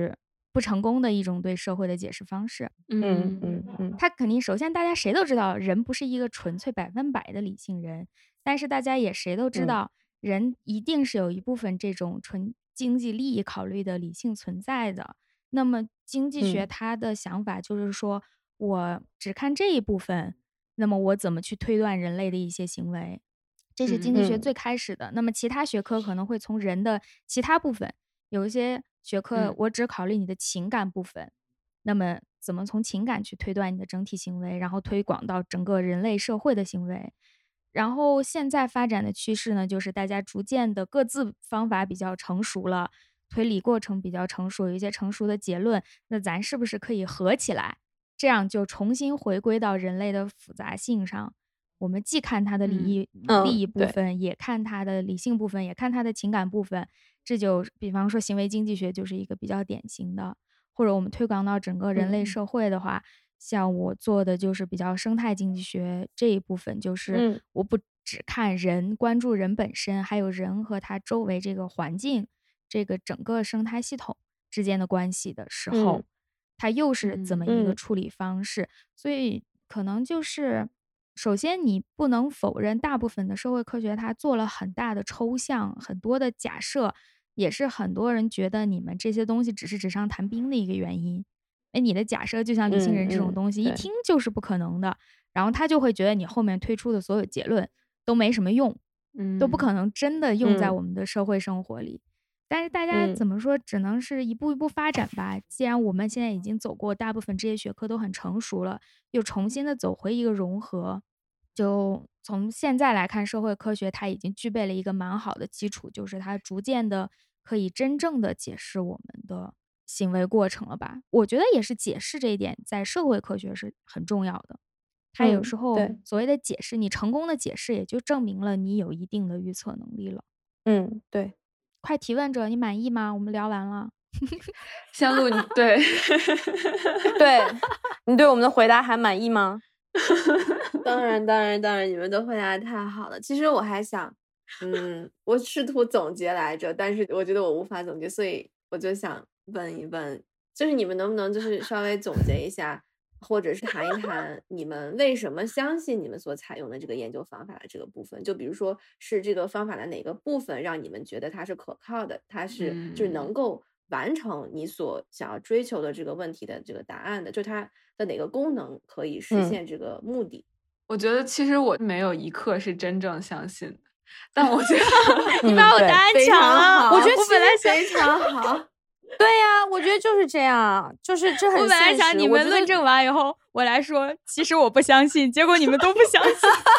不成功的一种对社会的解释方式。 嗯嗯嗯， 他肯定首先大家谁都知道人不是一个纯粹百分百的理性人，但是大家也谁都知道、嗯、人一定是有一部分这种纯经济利益考虑的理性存在的。那么经济学它的想法就是说、嗯、我只看这一部分，那么我怎么去推断人类的一些行为，这是经济学最开始的、嗯、那么其他学科可能会从人的其他部分，有一些学科我只考虑你的情感部分、嗯、那么怎么从情感去推断你的整体行为，然后推广到整个人类社会的行为。然后现在发展的趋势呢，就是大家逐渐的各自方法比较成熟了，推理过程比较成熟，有一些成熟的结论，那咱是不是可以合起来，这样就重新回归到人类的复杂性上，我们既看它的利益、嗯、利益部分、嗯、也看它的理性部分，也看它的情感部分。这就比方说行为经济学就是一个比较典型的，或者我们推广到整个人类社会的话、嗯、像我做的就是比较生态经济学这一部分，就是我不只看人、嗯、关注人本身，还有人和他周围这个环境，这个整个生态系统之间的关系的时候、嗯、它又是怎么一个处理方式、嗯、所以可能就是首先你不能否认大部分的社会科学它做了很大的抽象，很多的假设，也是很多人觉得你们这些东西只是纸上谈兵的一个原因。哎，你的假设就像理性人这种东西、嗯嗯、一听就是不可能的，然后他就会觉得你后面推出的所有结论都没什么用、嗯、都不可能真的用在我们的社会生活里、嗯、但是大家怎么说，只能是一步一步发展吧。既然我们现在已经走过大部分这些学科都很成熟了，又重新的走回一个融合，就从现在来看，社会科学它已经具备了一个蛮好的基础，就是它逐渐的可以真正的解释我们的行为过程了吧。我觉得也是解释这一点在社会科学是很重要的，它有时候所谓的解释、嗯、你成功的解释也就证明了你有一定的预测能力了。 嗯，对。 快提问者，你满意吗？我们聊完了。 香露，你对对你对我们的回答还满意吗？ 当然当然当然，你们都回答得太好了。其实我还想嗯我试图总结来着，但是我觉得我无法总结，所以我就想问一问，就是你们能不能就是稍微总结一下，或者是谈一谈你们为什么相信你们所采用的这个研究方法的这个部分，就比如说是这个方法的哪个部分让你们觉得它是可靠的，它是就是能够完成你所想要追求的这个问题的这个答案的，就它的哪个功能可以实现这个目的、嗯、 我觉得其实我没有一刻是真正相信的，但我觉得你把我答案抢了、 嗯、 我觉得我本来非常好对呀、啊，我觉得就是这样，就是这很现实。 我本来想你们论证完以后我来说其实我不相信，结果你们都不相信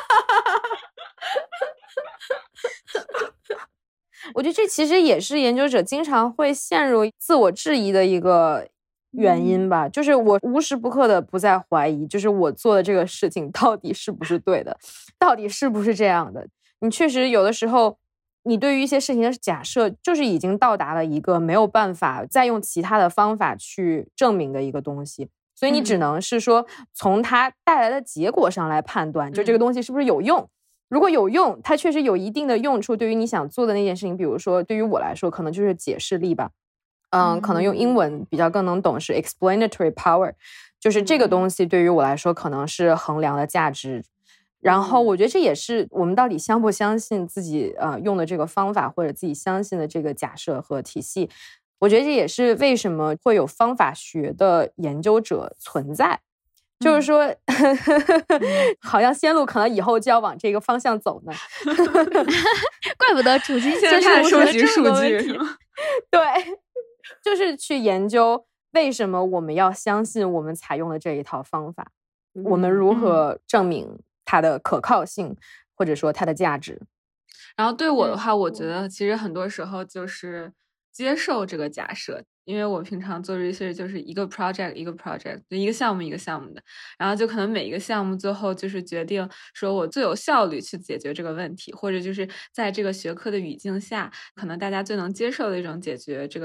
我觉得这其实也是研究者经常会陷入自我质疑的一个原因吧、嗯、就是我无时不刻的不再怀疑，就是我做的这个事情到底是不是对的，到底是不是这样的。你确实有的时候你对于一些事情的假设就是已经到达了一个没有办法再用其他的方法去证明的一个东西，所以你只能是说从它带来的结果上来判断、嗯、就这个东西是不是有用。如果有用，它确实有一定的用处，对于你想做的那件事情，比如说对于我来说可能就是解释力吧，嗯，嗯可能用英文比较更能懂是 explanatory power， 就是这个东西对于我来说可能是衡量的价值。然后我觉得这也是我们到底相不相信自己呃用的这个方法，或者自己相信的这个假设和体系。我觉得这也是为什么会有方法学的研究者存在，就是说、嗯、好像仙路可能以后就要往这个方向走呢怪不得处经现在开始收集数据对，就是去研究为什么我们要相信我们采用的这一套方法、嗯、我们如何证明它的可靠性，或者说它的价值。 然后对我的话、嗯、我觉得其实很多时候就是接受这个假设，因为我平常做 research 就是一个 project 一个 project 就一个项目一个项目的，然后就可能每一个项目最后就是决定说我最有效率去解决这个问题，或者就是在这个学科的语境下可能大家最能接受的一种解决这个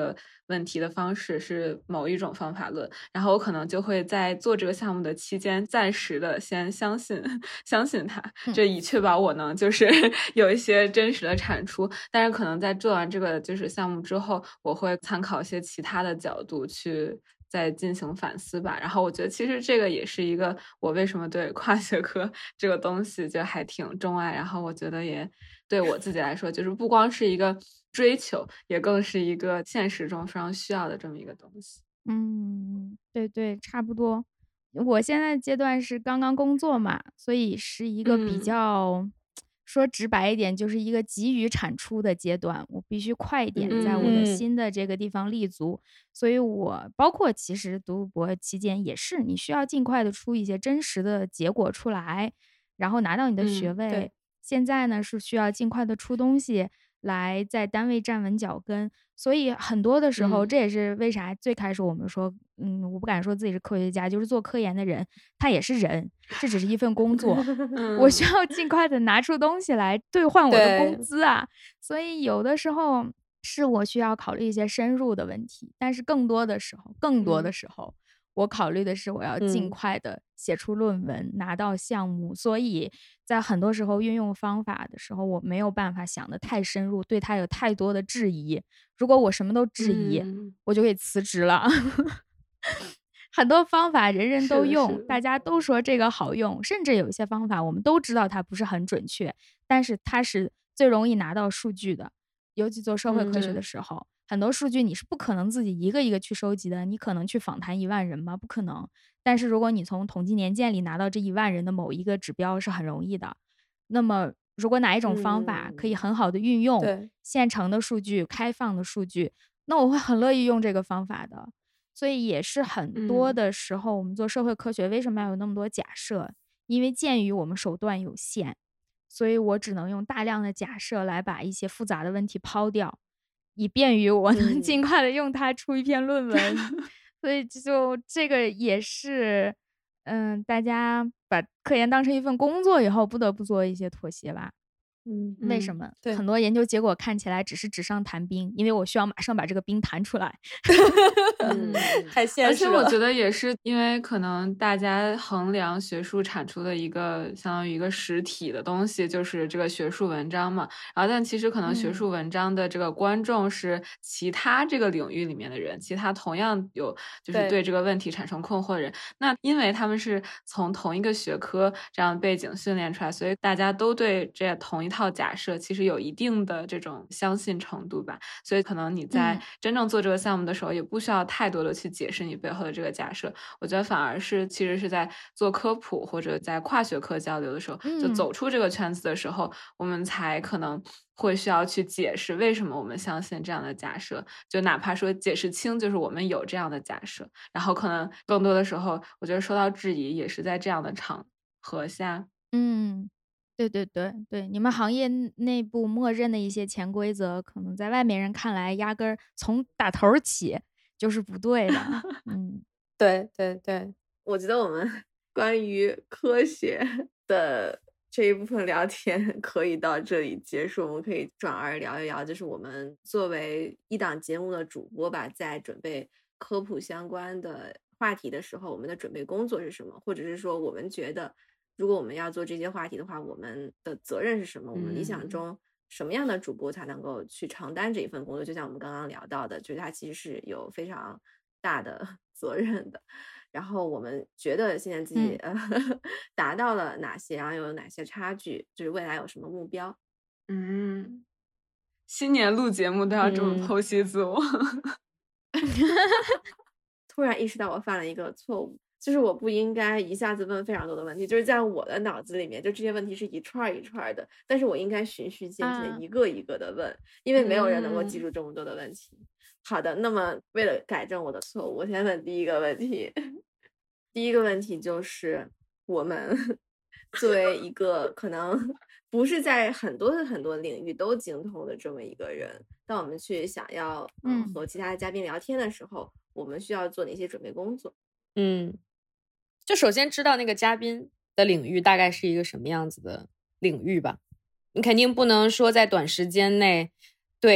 问题的方式是某一种方法论，然后我可能就会在做这个项目的期间暂时的先相信相信它，这以确保我能就是有一些真实的产出。但是可能在做完这个就是项目之后，我会参考一些其他的角度去再进行反思吧。然后我觉得其实这个也是一个我为什么对跨学科这个东西就还挺钟爱，然后我觉得也对我自己来说就是不光是一个追求，也更是一个现实中非常需要的这么一个东西。 嗯，对对，差不多。我现在阶段是刚刚工作嘛，所以是一个比较、嗯、说直白一点，就是一个急于产出的阶段，我必须快一点在我的新的这个地方立足。嗯、所以我包括其实读博期间也是，你需要尽快的出一些真实的结果出来，然后拿到你的学位。 嗯、 现在呢是需要尽快的出东西来在单位站稳脚跟。所以很多的时候、嗯、这也是为啥最开始我们说嗯，我不敢说自己是科学家，就是做科研的人他也是人，这只是一份工作、嗯、我需要尽快的拿出东西来兑换我的工资啊。所以有的时候是我需要考虑一些深入的问题，但是更多的时候更多的时候、嗯、我考虑的是我要尽快的写出论文、嗯、拿到项目。所以在很多时候运用方法的时候，我没有办法想得太深入，对它有太多的质疑。如果我什么都质疑、嗯、我就可以辞职了很多方法人人都用，大家都说这个好用，甚至有一些方法我们都知道它不是很准确，但是它是最容易拿到数据的。尤其做社会科学的时候、嗯、很多数据你是不可能自己一个一个去收集的，你可能去访谈一万人吗？不可能。但是如果你从统计年鉴里拿到这一万人的某一个指标是很容易的。那么如果哪一种方法可以很好的运用、嗯、现成的数据、开放的数据，那我会很乐意用这个方法的。所以也是很多的时候、嗯、我们做社会科学为什么要有那么多假设，因为鉴于我们手段有限，所以我只能用大量的假设来把一些复杂的问题抛掉，以便于我能尽快的用它出一篇论文、嗯、所以就这个也是嗯，大家把科研当成一份工作以后不得不做一些妥协吧。嗯，为什么、嗯、很多研究结果看起来只是纸上谈兵？因为我需要马上把这个兵谈出来嗯，太现实了。 而且我觉得也是因为可能大家衡量学术产出的一个相当于一个实体的东西就是这个学术文章嘛，然后但其实可能学术文章的这个观众是其他这个领域里面的人、嗯、其他同样有就是对这个问题产生困惑的人，那因为他们是从同一个学科这样背景训练出来，所以大家都对这同一套假设其实有一定的这种相信程度吧。所以可能你在真正做这个项目的时候、嗯、也不需要太多的去解释你背后的这个假设。我觉得反而是其实是在做科普或者在跨学科交流的时候、嗯、就走出这个圈子的时候，我们才可能会需要去解释为什么我们相信这样的假设，就哪怕说解释清就是我们有这样的假设，然后可能更多的时候我觉得受到质疑也是在这样的场合下。 嗯，对对对对，你们行业内部默认的一些潜规则可能在外面人看来压根儿从打头起就是不对的。嗯， 对对对， 我觉得我们关于科学的这一部分聊天可以到这里结束，我们可以转而聊一聊就是我们作为一档节目的主播吧，在准备科普相关的话题的时候，我们的准备工作是什么，或者是说我们觉得如果我们要做这些话题的话，我们的责任是什么、嗯、我们理想中什么样的主播才能够去承担这一份工作，就像我们刚刚聊到的，就是它其实是有非常大的责任的，然后我们觉得现在自己、嗯、呃达到了哪些，然后有哪些差距，就是未来有什么目标。 嗯，新年录节目都要这么剖析自我、 嗯、突然意识到我犯了一个错误，就是我不应该一下子问非常多的问题，就是在我的脑子里面就这些问题是一串一串的，但是我应该循序渐进的一个一个的问、啊、因为没有人能够记住这么多的问题、嗯、好的，那么为了改正我的错误，我先问第一个问题。第一个问题就是我们作为一个可能不是在很多的很多领域都精通的这么一个人，当我们去想要嗯和其他的嘉宾聊天的时候、嗯、我们需要做哪些准备工作？ 嗯，就首先知道那个嘉宾的领域大概是一个什么样子的领域吧。你肯定不能说在短时间内对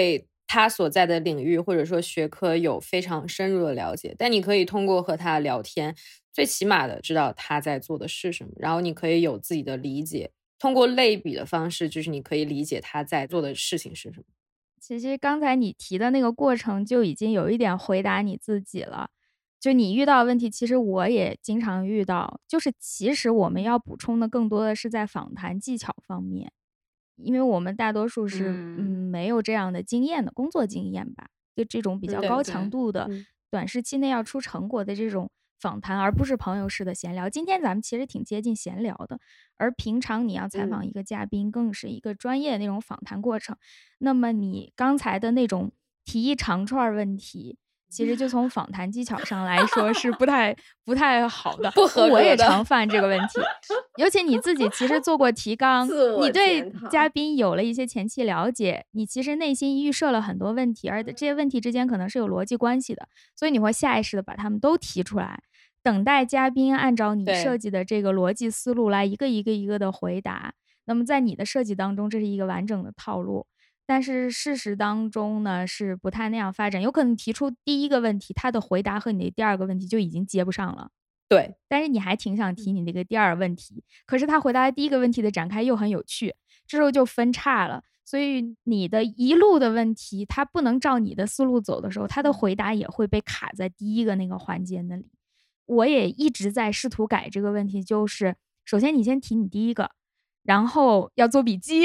他所在的领域或者说学科有非常深入的了解，但你可以通过和他聊天，最起码的知道他在做的是什么，然后你可以有自己的理解，通过类比的方式，就是你可以理解他在做的事情是什么。 其实刚才你提的那个过程就已经有一点回答你自己了，就你遇到的问题其实我也经常遇到，就是其实我们要补充的更多的是在访谈技巧方面，因为我们大多数是 嗯, 嗯没有这样的经验的工作经验吧，就这种比较高强度的短时期内要出成果的这种访谈，而不是朋友式的闲聊。今天咱们其实挺接近闲聊的，而平常你要采访一个嘉宾更是一个专业的那种访谈过程。那么你刚才的那种提一长串问题，其实就从访谈技巧上来说是不太不太好的， 不合格的。 我也常犯这个问题，尤其你自己其实做过提纲，你对嘉宾有了一些前期了解，你其实内心预设了很多问题，而这些问题之间可能是有逻辑关系的，所以你会下意识的把它们都提出来，等待嘉宾按照你设计的这个逻辑思路来一个一个一个的回答。那么在你的设计当中，这是一个完整的套路。但是事实当中呢，是不太那样发展，有可能提出第一个问题，他的回答和你的第二个问题就已经接不上了。 对， 但是你还挺想提你那个第二个问题，可是他回答的第一个问题的展开又很有趣，这时候就分叉了。所以你的一路的问题，他不能照你的思路走的时候，他的回答也会被卡在第一个那个环节那里。我也一直在试图改这个问题，就是首先你先提你第一个，然后要做笔记。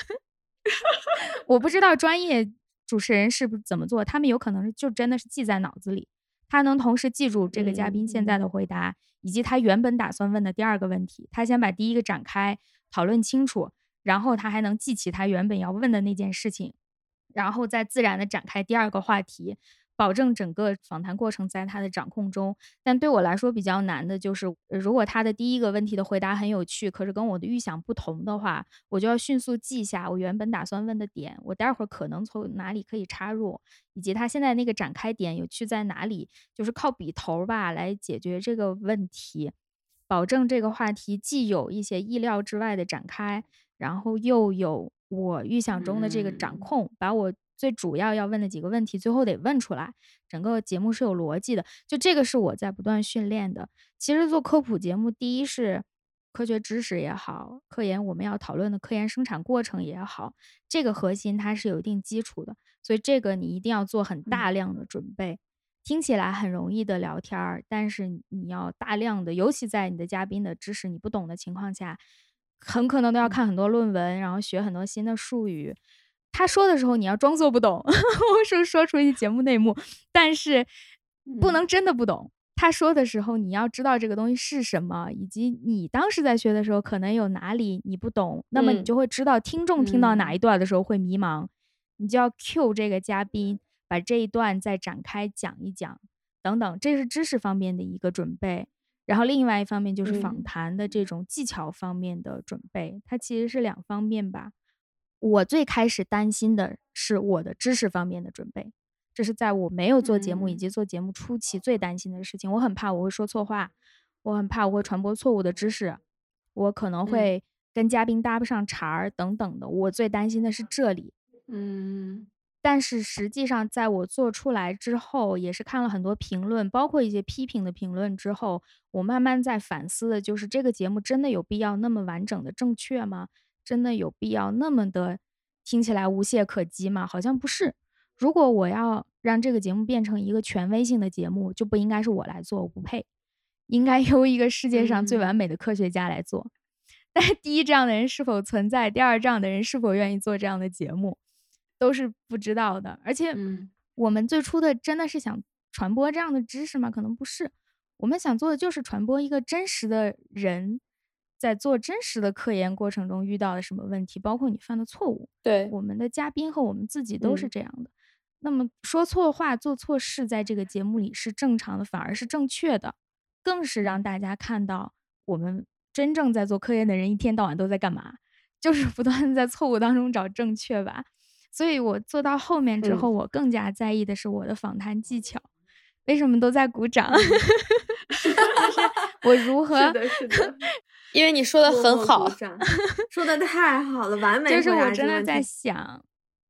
我不知道专业主持人是不是怎么做，他们有可能就真的是记在脑子里，他能同时记住这个嘉宾现在的回答，嗯、以及他原本打算问的第二个问题，他先把第一个展开讨论清楚，然后他还能记起他原本要问的那件事情，然后再自然的展开第二个话题，保证整个访谈过程在他的掌控中。但对我来说比较难的就是，如果他的第一个问题的回答很有趣，可是跟我的预想不同的话，我就要迅速记下我原本打算问的点，我待会儿可能从哪里可以插入，以及他现在那个展开点有趣在哪里，就是靠笔头吧来解决这个问题，保证这个话题既有一些意料之外的展开，然后又有我预想中的这个掌控，嗯、把我最主要要问的几个问题最后得问出来，整个节目是有逻辑的，就这个是我在不断训练的。其实做科普节目，第一是科学知识也好，科研我们要讨论的科研生产过程也好，这个核心它是有一定基础的，所以这个你一定要做很大量的准备。嗯、听起来很容易的聊天，但是你要大量的，尤其在你的嘉宾的知识你不懂的情况下，很可能都要看很多论文，然后学很多新的术语。他说的时候你要装作不懂，我说说出一些节目内幕，但是不能真的不懂。他说的时候你要知道这个东西是什么，以及你当时在学的时候可能有哪里你不懂，那么你就会知道听众听到哪一段的时候会迷茫，嗯、你就要 cue 这个嘉宾把这一段再展开讲一讲等等，这是知识方面的一个准备。然后另外一方面就是访谈的这种技巧方面的准备，嗯、它其实是两方面吧。我最开始担心的是我的知识方面的准备，这是在我没有做节目以及做节目初期最担心的事情。我很怕我会说错话，我很怕我会传播错误的知识，我可能会跟嘉宾搭不上茬儿等等的，我最担心的是这里。 嗯， 但是实际上在我做出来之后，也是看了很多评论，包括一些批评的评论之后，我慢慢在反思的就是这个节目真的有必要那么完整的正确吗？真的有必要那么的听起来无懈可击吗？好像不是。如果我要让这个节目变成一个权威性的节目，就不应该是我来做，我不配，应该由一个世界上最完美的科学家来做。嗯、但是第一，这样的人是否存在？第二，这样的人是否愿意做这样的节目，都是不知道的。而且我们最初的真的是想传播这样的知识吗？可能不是，我们想做的就是传播一个真实的人在做真实的科研过程中遇到了什么问题，包括你犯的错误。 对， 我们的嘉宾和我们自己都是这样的。嗯、那么说错话做错事在这个节目里是正常的，反而是正确的，更是让大家看到我们真正在做科研的人一天到晚都在干嘛，就是不断在错误当中找正确吧。所以我做到后面之后，嗯、我更加在意的是我的访谈技巧。为什么都在鼓掌？就是我如何是的是的因为你说的很好， 说的太好了，完美。 就是我真的在想，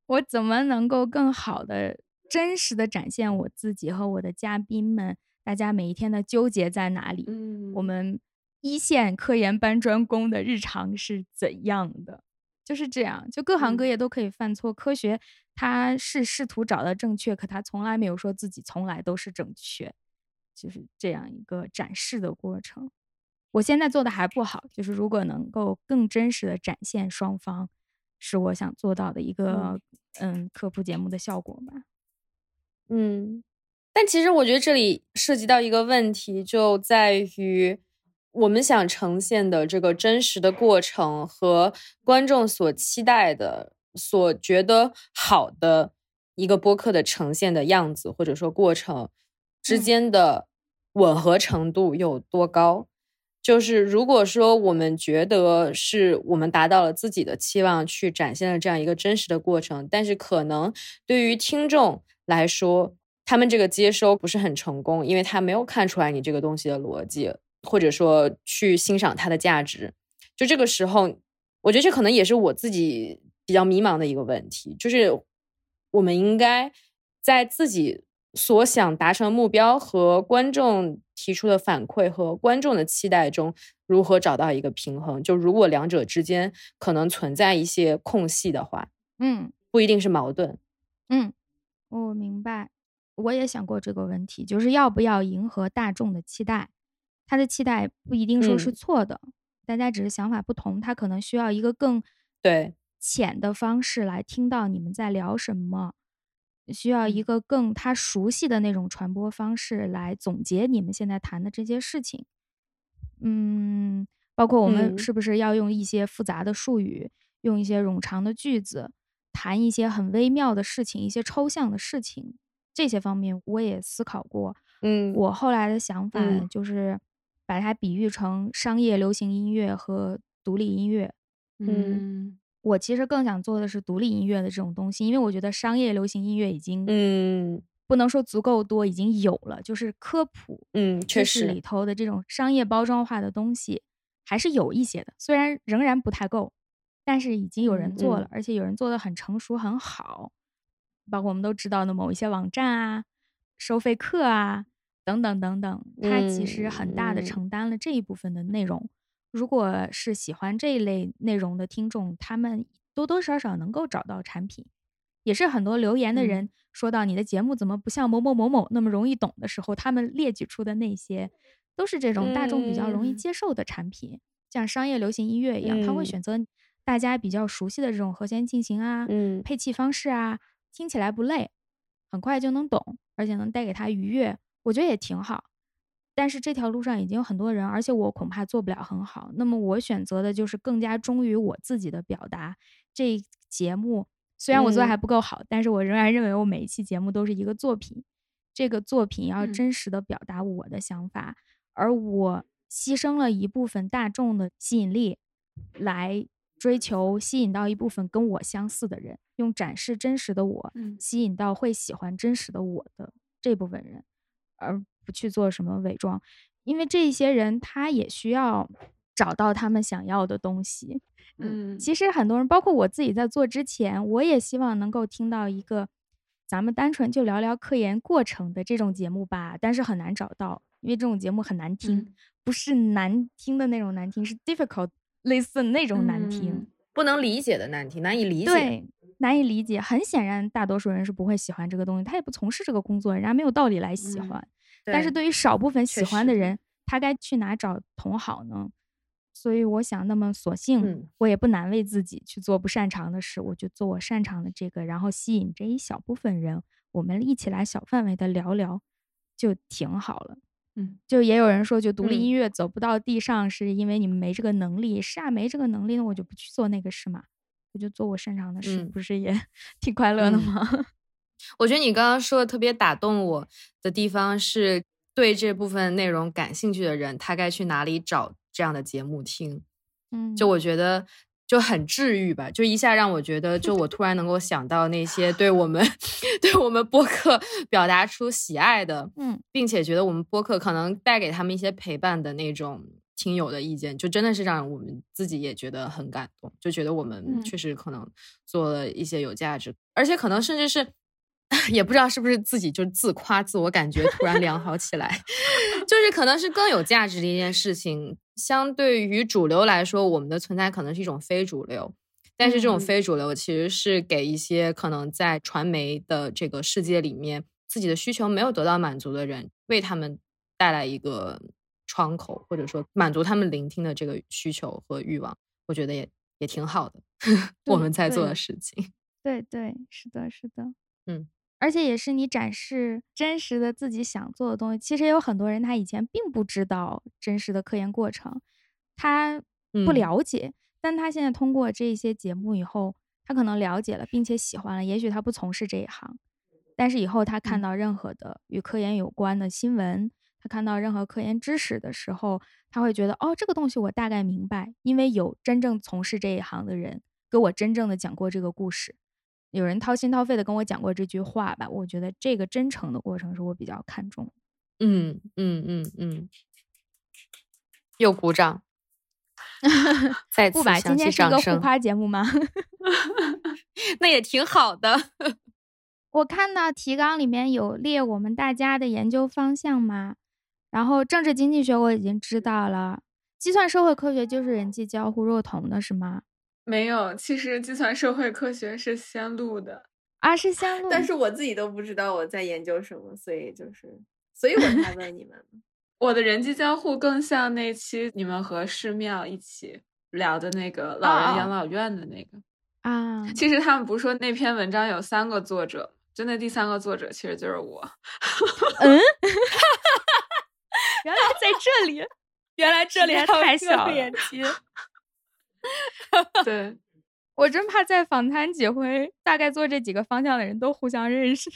我怎么能够更好的真实的展现我自己和我的嘉宾们，大家每一天的纠结在哪里？ 嗯， 我们一线科研搬砖工的日常是怎样的？就是这样，就各行各业都可以犯错。嗯、科学它是试图找到正确，可它从来没有说自己从来都是正确，就是这样一个展示的过程。我现在做的还不好，就是如果能够更真实的展现双方，是我想做到的一个 嗯, 嗯科普节目的效果吧。 嗯，但其实我觉得这里涉及到一个问题，就在于我们想呈现的这个真实的过程和观众所期待的、所觉得好的一个播客的呈现的样子，或者说过程之间的吻合程度有多高。嗯，就是如果说我们觉得是我们达到了自己的期望去展现了这样一个真实的过程，但是可能对于听众来说他们这个接收不是很成功，因为他没有看出来你这个东西的逻辑，或者说去欣赏它的价值。就这个时候我觉得这可能也是我自己比较迷茫的一个问题，就是我们应该在自己所想达成的目标和观众提出的反馈和观众的期待中如何找到一个平衡，就如果两者之间可能存在一些空隙的话， 嗯， 不一定是矛盾。 嗯，我明白，我也想过这个问题，就是要不要迎合大众的期待。他的期待不一定说是错的，嗯、大家只是想法不同，他可能需要一个更对浅的方式来听到你们在聊什么，需要一个更他熟悉的那种传播方式来总结你们现在谈的这些事情。嗯，包括我们是不是要用一些复杂的术语，嗯、用一些冗长的句子，谈一些很微妙的事情，一些抽象的事情，这些方面我也思考过。 嗯， 我后来的想法就是把它比喻成商业流行音乐和独立音乐。 嗯， 我其实更想做的是独立音乐的这种东西，因为我觉得商业流行音乐已经嗯不能说足够多，已经有了，就是科普嗯确实里头的这种商业包装化的东西还是有一些的，虽然仍然不太够，但是已经有人做了， 嗯、 而且有人做的很成熟很好，包括我们都知道的某一些网站啊、收费课啊等等等等，它其实很大的承担了这一部分的内容。嗯嗯如果是喜欢这一类内容的听众，他们多多少少能够找到产品，也是很多留言的人说到你的节目怎么不像某某某某那么容易懂的时候，他们列举出的那些都是这种大众比较容易接受的产品，嗯、像商业流行音乐一样，他会选择大家比较熟悉的这种和弦进行啊、 嗯、 配器方式啊，听起来不累，很快就能懂，而且能带给他愉悦，我觉得也挺好。但是这条路上已经有很多人，而且我恐怕做不了很好。那么我选择的就是更加忠于我自己的表达。这节目虽然我做的还不够好，嗯、但是我仍然认为我每一期节目都是一个作品。这个作品要真实的表达我的想法，嗯、而我牺牲了一部分大众的吸引力，来追求吸引到一部分跟我相似的人，用展示真实的我， 嗯、 吸引到会喜欢真实的我的这部分人，而不去做什么伪装，因为这些人他也需要找到他们想要的东西。嗯，其实很多人，包括我自己在做之前，我也希望能够听到一个咱们单纯就聊聊科研过程的这种节目吧，但是很难找到，因为这种节目很难听，嗯、不是难听的那种难听，是 difficult listen 那种难听，嗯、 不能理解的难听，难以理解。 对，难以理解。很显然，大多数人是不会喜欢这个东西，他也不从事这个工作，人家没有道理来喜欢。嗯但是对于少部分喜欢的人，他该去哪找同好呢？所以我想，那么索性、嗯、我也不难为自己去做不擅长的事，我就做我擅长的这个，然后吸引这一小部分人，我们一起来小范围的聊聊，就挺好了。 嗯， 就也有人说，就独立音乐走不到地上，是因为你们没这个能力。嗯、是啊，没这个能力，那我就不去做那个事嘛，我就做我擅长的事，嗯、不是也挺快乐的吗？嗯我觉得你刚刚说的特别打动我的地方是，对这部分内容感兴趣的人，他该去哪里找这样的节目听？ 嗯， 就我觉得就很治愈吧，就一下让我觉得，就我突然能够想到那些对我们对我们播客表达出喜爱的， 嗯， 并且觉得我们播客可能带给他们一些陪伴的那种听友的意见，就真的是让我们自己也觉得很感动，就觉得我们确实可能做了一些有价值，嗯、而且可能甚至是也不知道是不是自己就自夸自我感觉突然良好起来，就是可能是更有价值的一件事情。相对于主流来说，我们的存在可能是一种非主流，但是这种非主流其实是给一些可能在传媒的这个世界里面自己的需求没有得到满足的人，为他们带来一个窗口，或者说满足他们聆听的这个需求和欲望，我觉得也也挺好的我们在做的事情。 对对，是的是的， 嗯， 而且也是你展示真实的自己想做的东西。其实也有很多人他以前并不知道真实的科研过程，他不了解、嗯、但他现在通过这些节目以后，他可能了解了并且喜欢了，也许他不从事这一行，但是以后他看到任何的与科研有关的新闻、嗯、他看到任何科研知识的时候，他会觉得哦，这个东西我大概明白，因为有真正从事这一行的人给我真正的讲过这个故事，有人掏心掏肺的跟我讲过这句话吧，我觉得这个真诚的过程是我比较看重的。 嗯嗯嗯嗯，又鼓掌再次不吧，今天是一个互夸节目吗？ 那也挺好的。 我看到提纲里面有列我们大家的研究方向嘛，然后政治经济学我已经知道了，计算社会科学就是人机交互若同的是吗？ 没有，其实计算社会科学是先录的啊，是先录， 但是我自己都不知道我在研究什么，所以就是所以我才问你们。 我的人机交互更像那期你们和寺庙一起聊的那个老人养老院的那个啊。 其实他们不是说那篇文章有三个作者，就那第三个作者其实就是我。 嗯，原来在这里， 原来这里太小了。 对， 我真怕在访谈几回，大概做这几个方向的人都互相认识。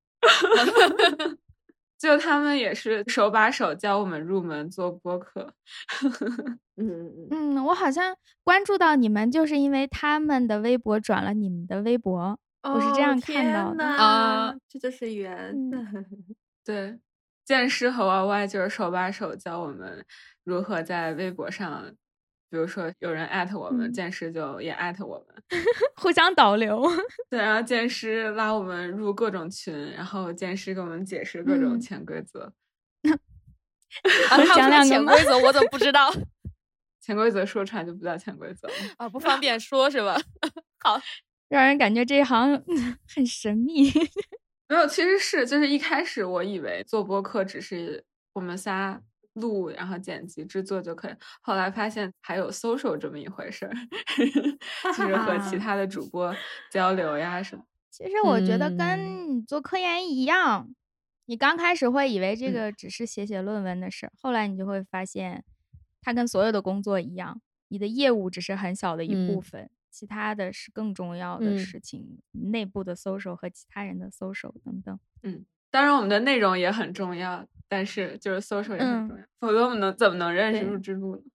就他们也是手把手教我们入门做播客。 嗯嗯，我好像关注到你们，就是因为他们的微博转了你们的微博， 哦、 我是这样看到的啊，这就是缘分。 嗯、 对，剑师和 Y Y 就是手把手教我们如何在微博上。比如说有人艾特我们，剑师就也艾特我们， 互相导流。 对，然后剑师拉我们入各种群，然后剑师给我们解释各种潜规则。 嗯、啊，讲两个潜规则，我怎么不知道？ 潜规则说出来就不叫潜规则啊，不方便说是吧？好， 让人感觉这一行很神秘。 没有，其实是就是一开始我以为做播客只是我们仨录然后剪辑制作就可以，后来发现还有 social 这么一回事儿，就是和其他的主播交流呀什么。 其实我觉得跟你做科研一样、嗯、你刚开始会以为这个只是写写论文的事儿、嗯、后来你就会发现它跟所有的工作一样，你的业务只是很小的一部分、嗯、其他的是更重要的事情、嗯、内部的 social 和其他人的 social 等等。 嗯，当然我们的内容也很重要，但是就是 social 也很重要、嗯、否则我们能怎么能认识入之路呢？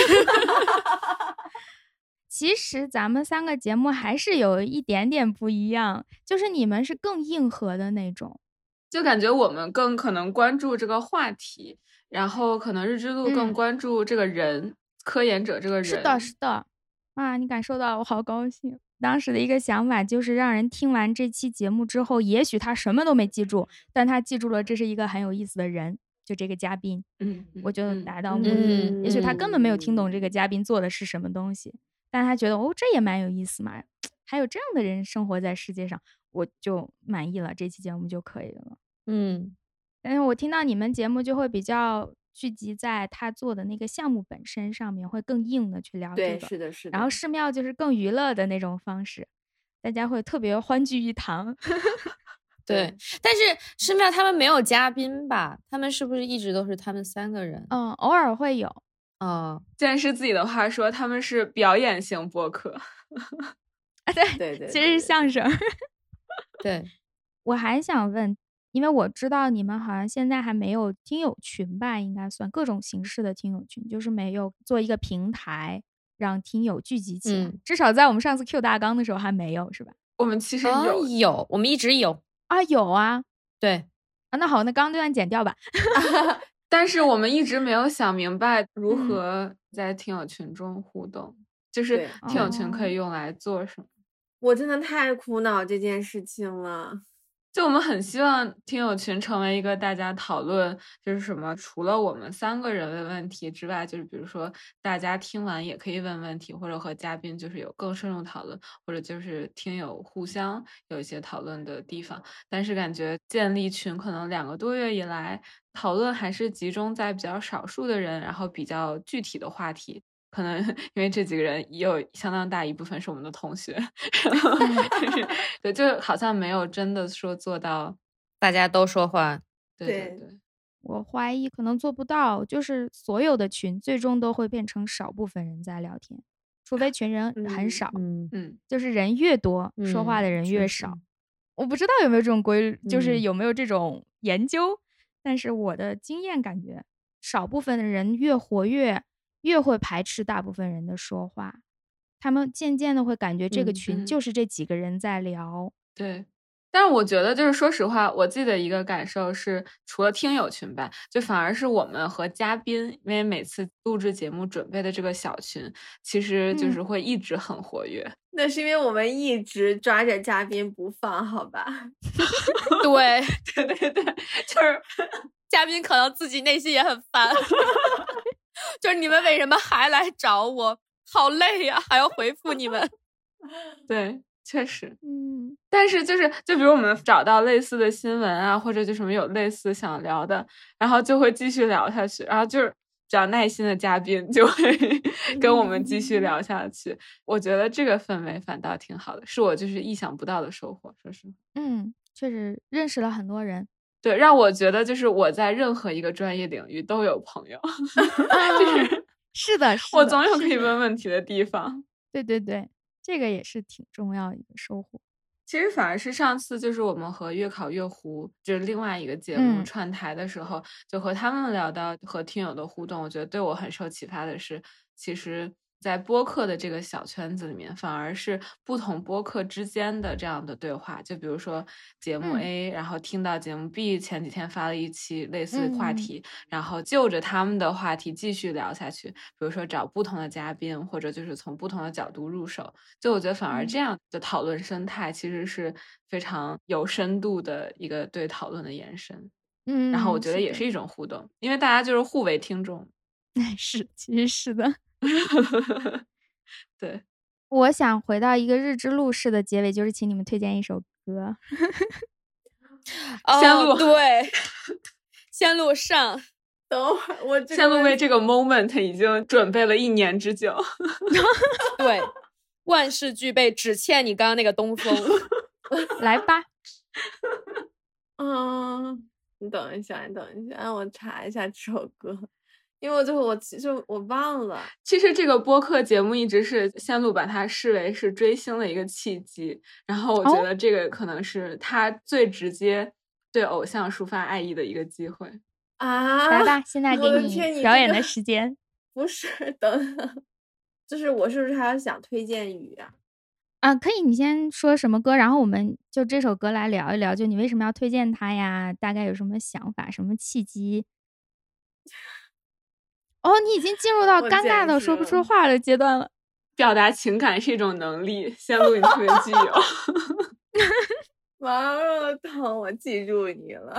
其实咱们三个节目还是有一点点不一样，就是你们是更硬核的那种， 就感觉我们更可能关注这个话题，然后可能日之路更关注这个人、嗯、科研者这个人。 是的是的啊，你感受到我好高兴。当时的一个想法就是让人听完这期节目之后，也许他什么都没记住，但他记住了这是一个很有意思的人，就这个嘉宾， 嗯， 我就达到目的、 嗯、 也许他根本没有听懂这个嘉宾做的是什么东西、嗯、但他觉得哦，这也蛮有意思嘛，还有这样的人生活在世界上，我就满意了，这期节目就可以了。 嗯， 但是我听到你们节目就会比较聚集在他做的那个项目本身上面，会更硬的去聊这个。 对，是的是的。 然后寺庙就是更娱乐的那种方式，大家会特别欢聚一堂。 对，但是寺庙他们没有嘉宾吧？他们是不是一直都是他们三个人？ 嗯，偶尔会有。 哦， 剑师自己的话说他们是表演型播客。 啊，对对 对, 对， 其实是相声。 对， 我还想问，因为我知道你们好像现在还没有听友群吧，应该算各种形式的听友群，就是没有做一个平台让听友聚集起来、嗯、至少在我们上次 Q 大纲的时候还没有，是吧？ 我们其实有、 哦、有，我们一直有啊，有啊， 对啊，那好，那刚刚那段剪掉吧。 但是我们一直没有想明白如何在听友群中互动，嗯、就是听友群可以用来做什么。 我真的太苦恼这件事情了。 就我们很希望听友群成为一个大家讨论，就是什么除了我们三个人问问题之外，就是比如说大家听完也可以问问题，或者和嘉宾就是有更深入讨论，或者就是听友互相有一些讨论的地方。但是感觉建立群可能两个多月以来，讨论还是集中在比较少数的人，然后比较具体的话题。可能因为这几个人也有相当大一部分是我们的同学，就是对，就好像没有真的说做到大家都说话。 对对对， 我怀疑可能做不到，就是所有的群最终都会变成少部分人在聊天，除非群人很少， 嗯嗯，就是人越多， 嗯、 说话的人越少。我不知道有没有这种规律，就是有没有这种研究，嗯、但是我的经验感觉，少部分的人越活跃。越会排斥大部分人的说话，他们渐渐的会感觉这个群就是这几个人在聊。 嗯、对，但是我觉得就是说实话，我自己的一个感受是，除了听友群吧，就反而是我们和嘉宾，因为每次录制节目准备的这个小群，其实就是会一直很活跃。嗯、 那是因为我们一直抓着嘉宾不放，好吧？ 对对对对，就是嘉宾可能自己内心也很烦。就是你们为什么还来找我？好累呀，还要回复你们。 对，确实， 嗯。 但是就是，就比如我们找到类似的新闻啊，或者就什么有类似想聊的，然后就会继续聊下去。然后就是比较耐心的嘉宾就会跟我们继续聊下去。嗯、我觉得这个氛围反倒挺好的，是我就是意想不到的收获。说实话， 嗯，确实认识了很多人。 对，让我觉得就是我在任何一个专业领域都有朋友，就是是的，是的， 我总有可以问问题的地方。 对对对，这个也是挺重要的一个收获。 其实反而是上次就是我们和月考月湖就是另外一个节目串台的时候，嗯、就和他们聊到和听友的互动，我觉得对我很受启发的是，其实在播客的这个小圈子里面，反而是不同播客之间的这样的对话。就比如说节目 A，、嗯、然后听到节目 B 前几天发了一期类似话题，嗯、然后就着他们的话题继续聊下去。比如说找不同的嘉宾，或者就是从不同的角度入手。就我觉得反而这样的讨论生态其实是非常有深度的一个对讨论的延伸。 嗯， 然后我觉得也是一种互动，因为大家就是互为听众。 是，其实是的。 对， 我想回到一个日之路式的结尾，就是请你们推荐一首歌。 先录、 哦、对，先录上。 等会儿我先录为这个 moment 已经准备了一年之久。 对，万事俱备，只欠你刚刚那个东风。 来吧。 嗯，你等一下，你等一下，让我查一下这首歌。因为我最后我其实我忘了， 其实这个播客节目一直是仙路把它视为是追星的一个契机，然后我觉得这个可能是他最直接对偶像抒发爱意的一个机会啊！ 来吧，现在给你表演的时间。 这个、不是，等等，就是我是不是还要想推荐语啊？ 啊，可以，你先说什么歌，然后我们就这首歌来聊一聊，就你为什么要推荐它呀？大概有什么想法，什么契机？哦，你已经进入到尴尬的说不出话的阶段了。 表达情感是一种能力，仙路你特别具有。 王若彤，我记住你了。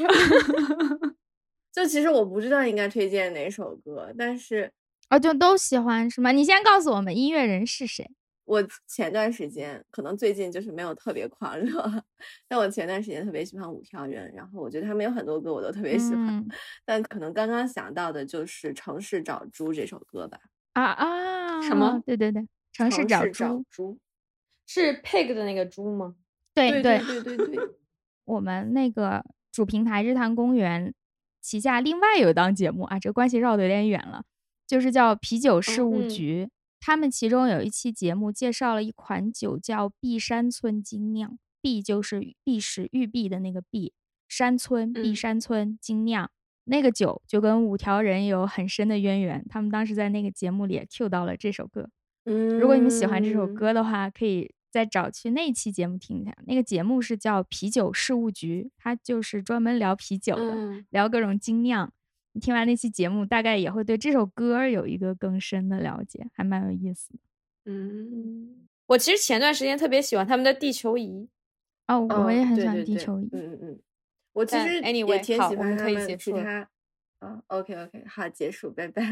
就其实我不知道应该推荐哪首歌，但是哦，就都喜欢是吗？你先告诉我们音乐人是谁。 我前段时间可能最近就是没有特别狂热，但我前段时间特别喜欢五条人，然后我觉得他们有很多歌我都特别喜欢，嗯、但可能刚刚想到的就是《城市找猪》这首歌吧。 啊啊！ 什么？ 对对对，城市找猪，猪是 pig 的那个猪吗？ 对对对对对对。 我们那个主平台日坛公园旗下另外有一档节目啊，这个关系绕得有点远了，就是叫啤酒事务局。嗯他们其中有一期节目介绍了一款酒叫碧山村精酿，碧就是碧石玉璧的那个碧，山村碧山村精酿、嗯、那个酒就跟五条人有很深的渊源，他们当时在那个节目里也 cue 到了这首歌。 嗯， 如果你们喜欢这首歌的话，可以再找去那期节目听一下，那个节目是叫啤酒事务局，它就是专门聊啤酒的、嗯、聊各种精酿。 你听完那期节目，大概也会对这首歌有一个更深的了解，还蛮有意思的。 嗯， 我其实前段时间特别喜欢他们的地球仪。 哦，我也很喜欢对对对地球仪。 嗯嗯嗯，我其但实 anyway， 也挺好我们喜欢他们可以结束了其他。啊，OK OK，好，结束，拜拜。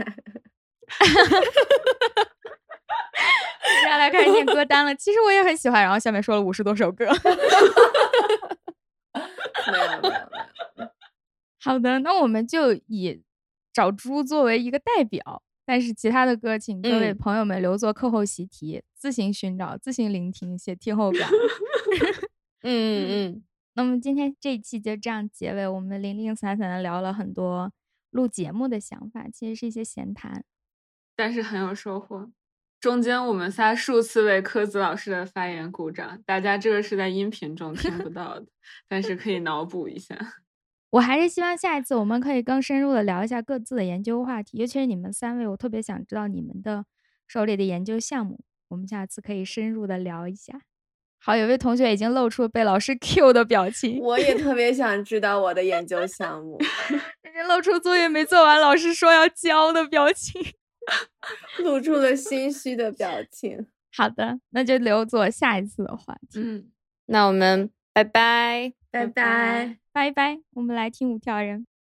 接下来开始念歌单了。其实我也很喜欢，然后下面说了五十多首歌。 没有没有没有。 好的，那我们就以找猪作为一个代表，但是其他的歌请各位嗯朋友们留作课后习题，自行寻找，自行聆听，写听后感。 嗯嗯嗯， 那么今天这一期就这样结尾，我们零零散散的聊了很多录节目的想法，其实是一些闲谈， 但是很有收获。中间我们仨数次为柯子老师的发言鼓掌，大家这个是在音频中听不到的，但是可以脑补一下。 我还是希望下一次我们可以更深入的聊一下各自的研究话题，尤其是你们三位，我特别想知道你们的手里的研究项目，我们下次可以深入的聊一下。好，有位同学已经露出被老师 Q 的表情。 我也特别想知道我的研究项目。 人家露出作业没做完，老师说要交的表情。 露出了心虚的表情。 好的，那就留作下一次的话题。 嗯， 那我们拜拜， 拜拜。 拜拜，我们来听五条人。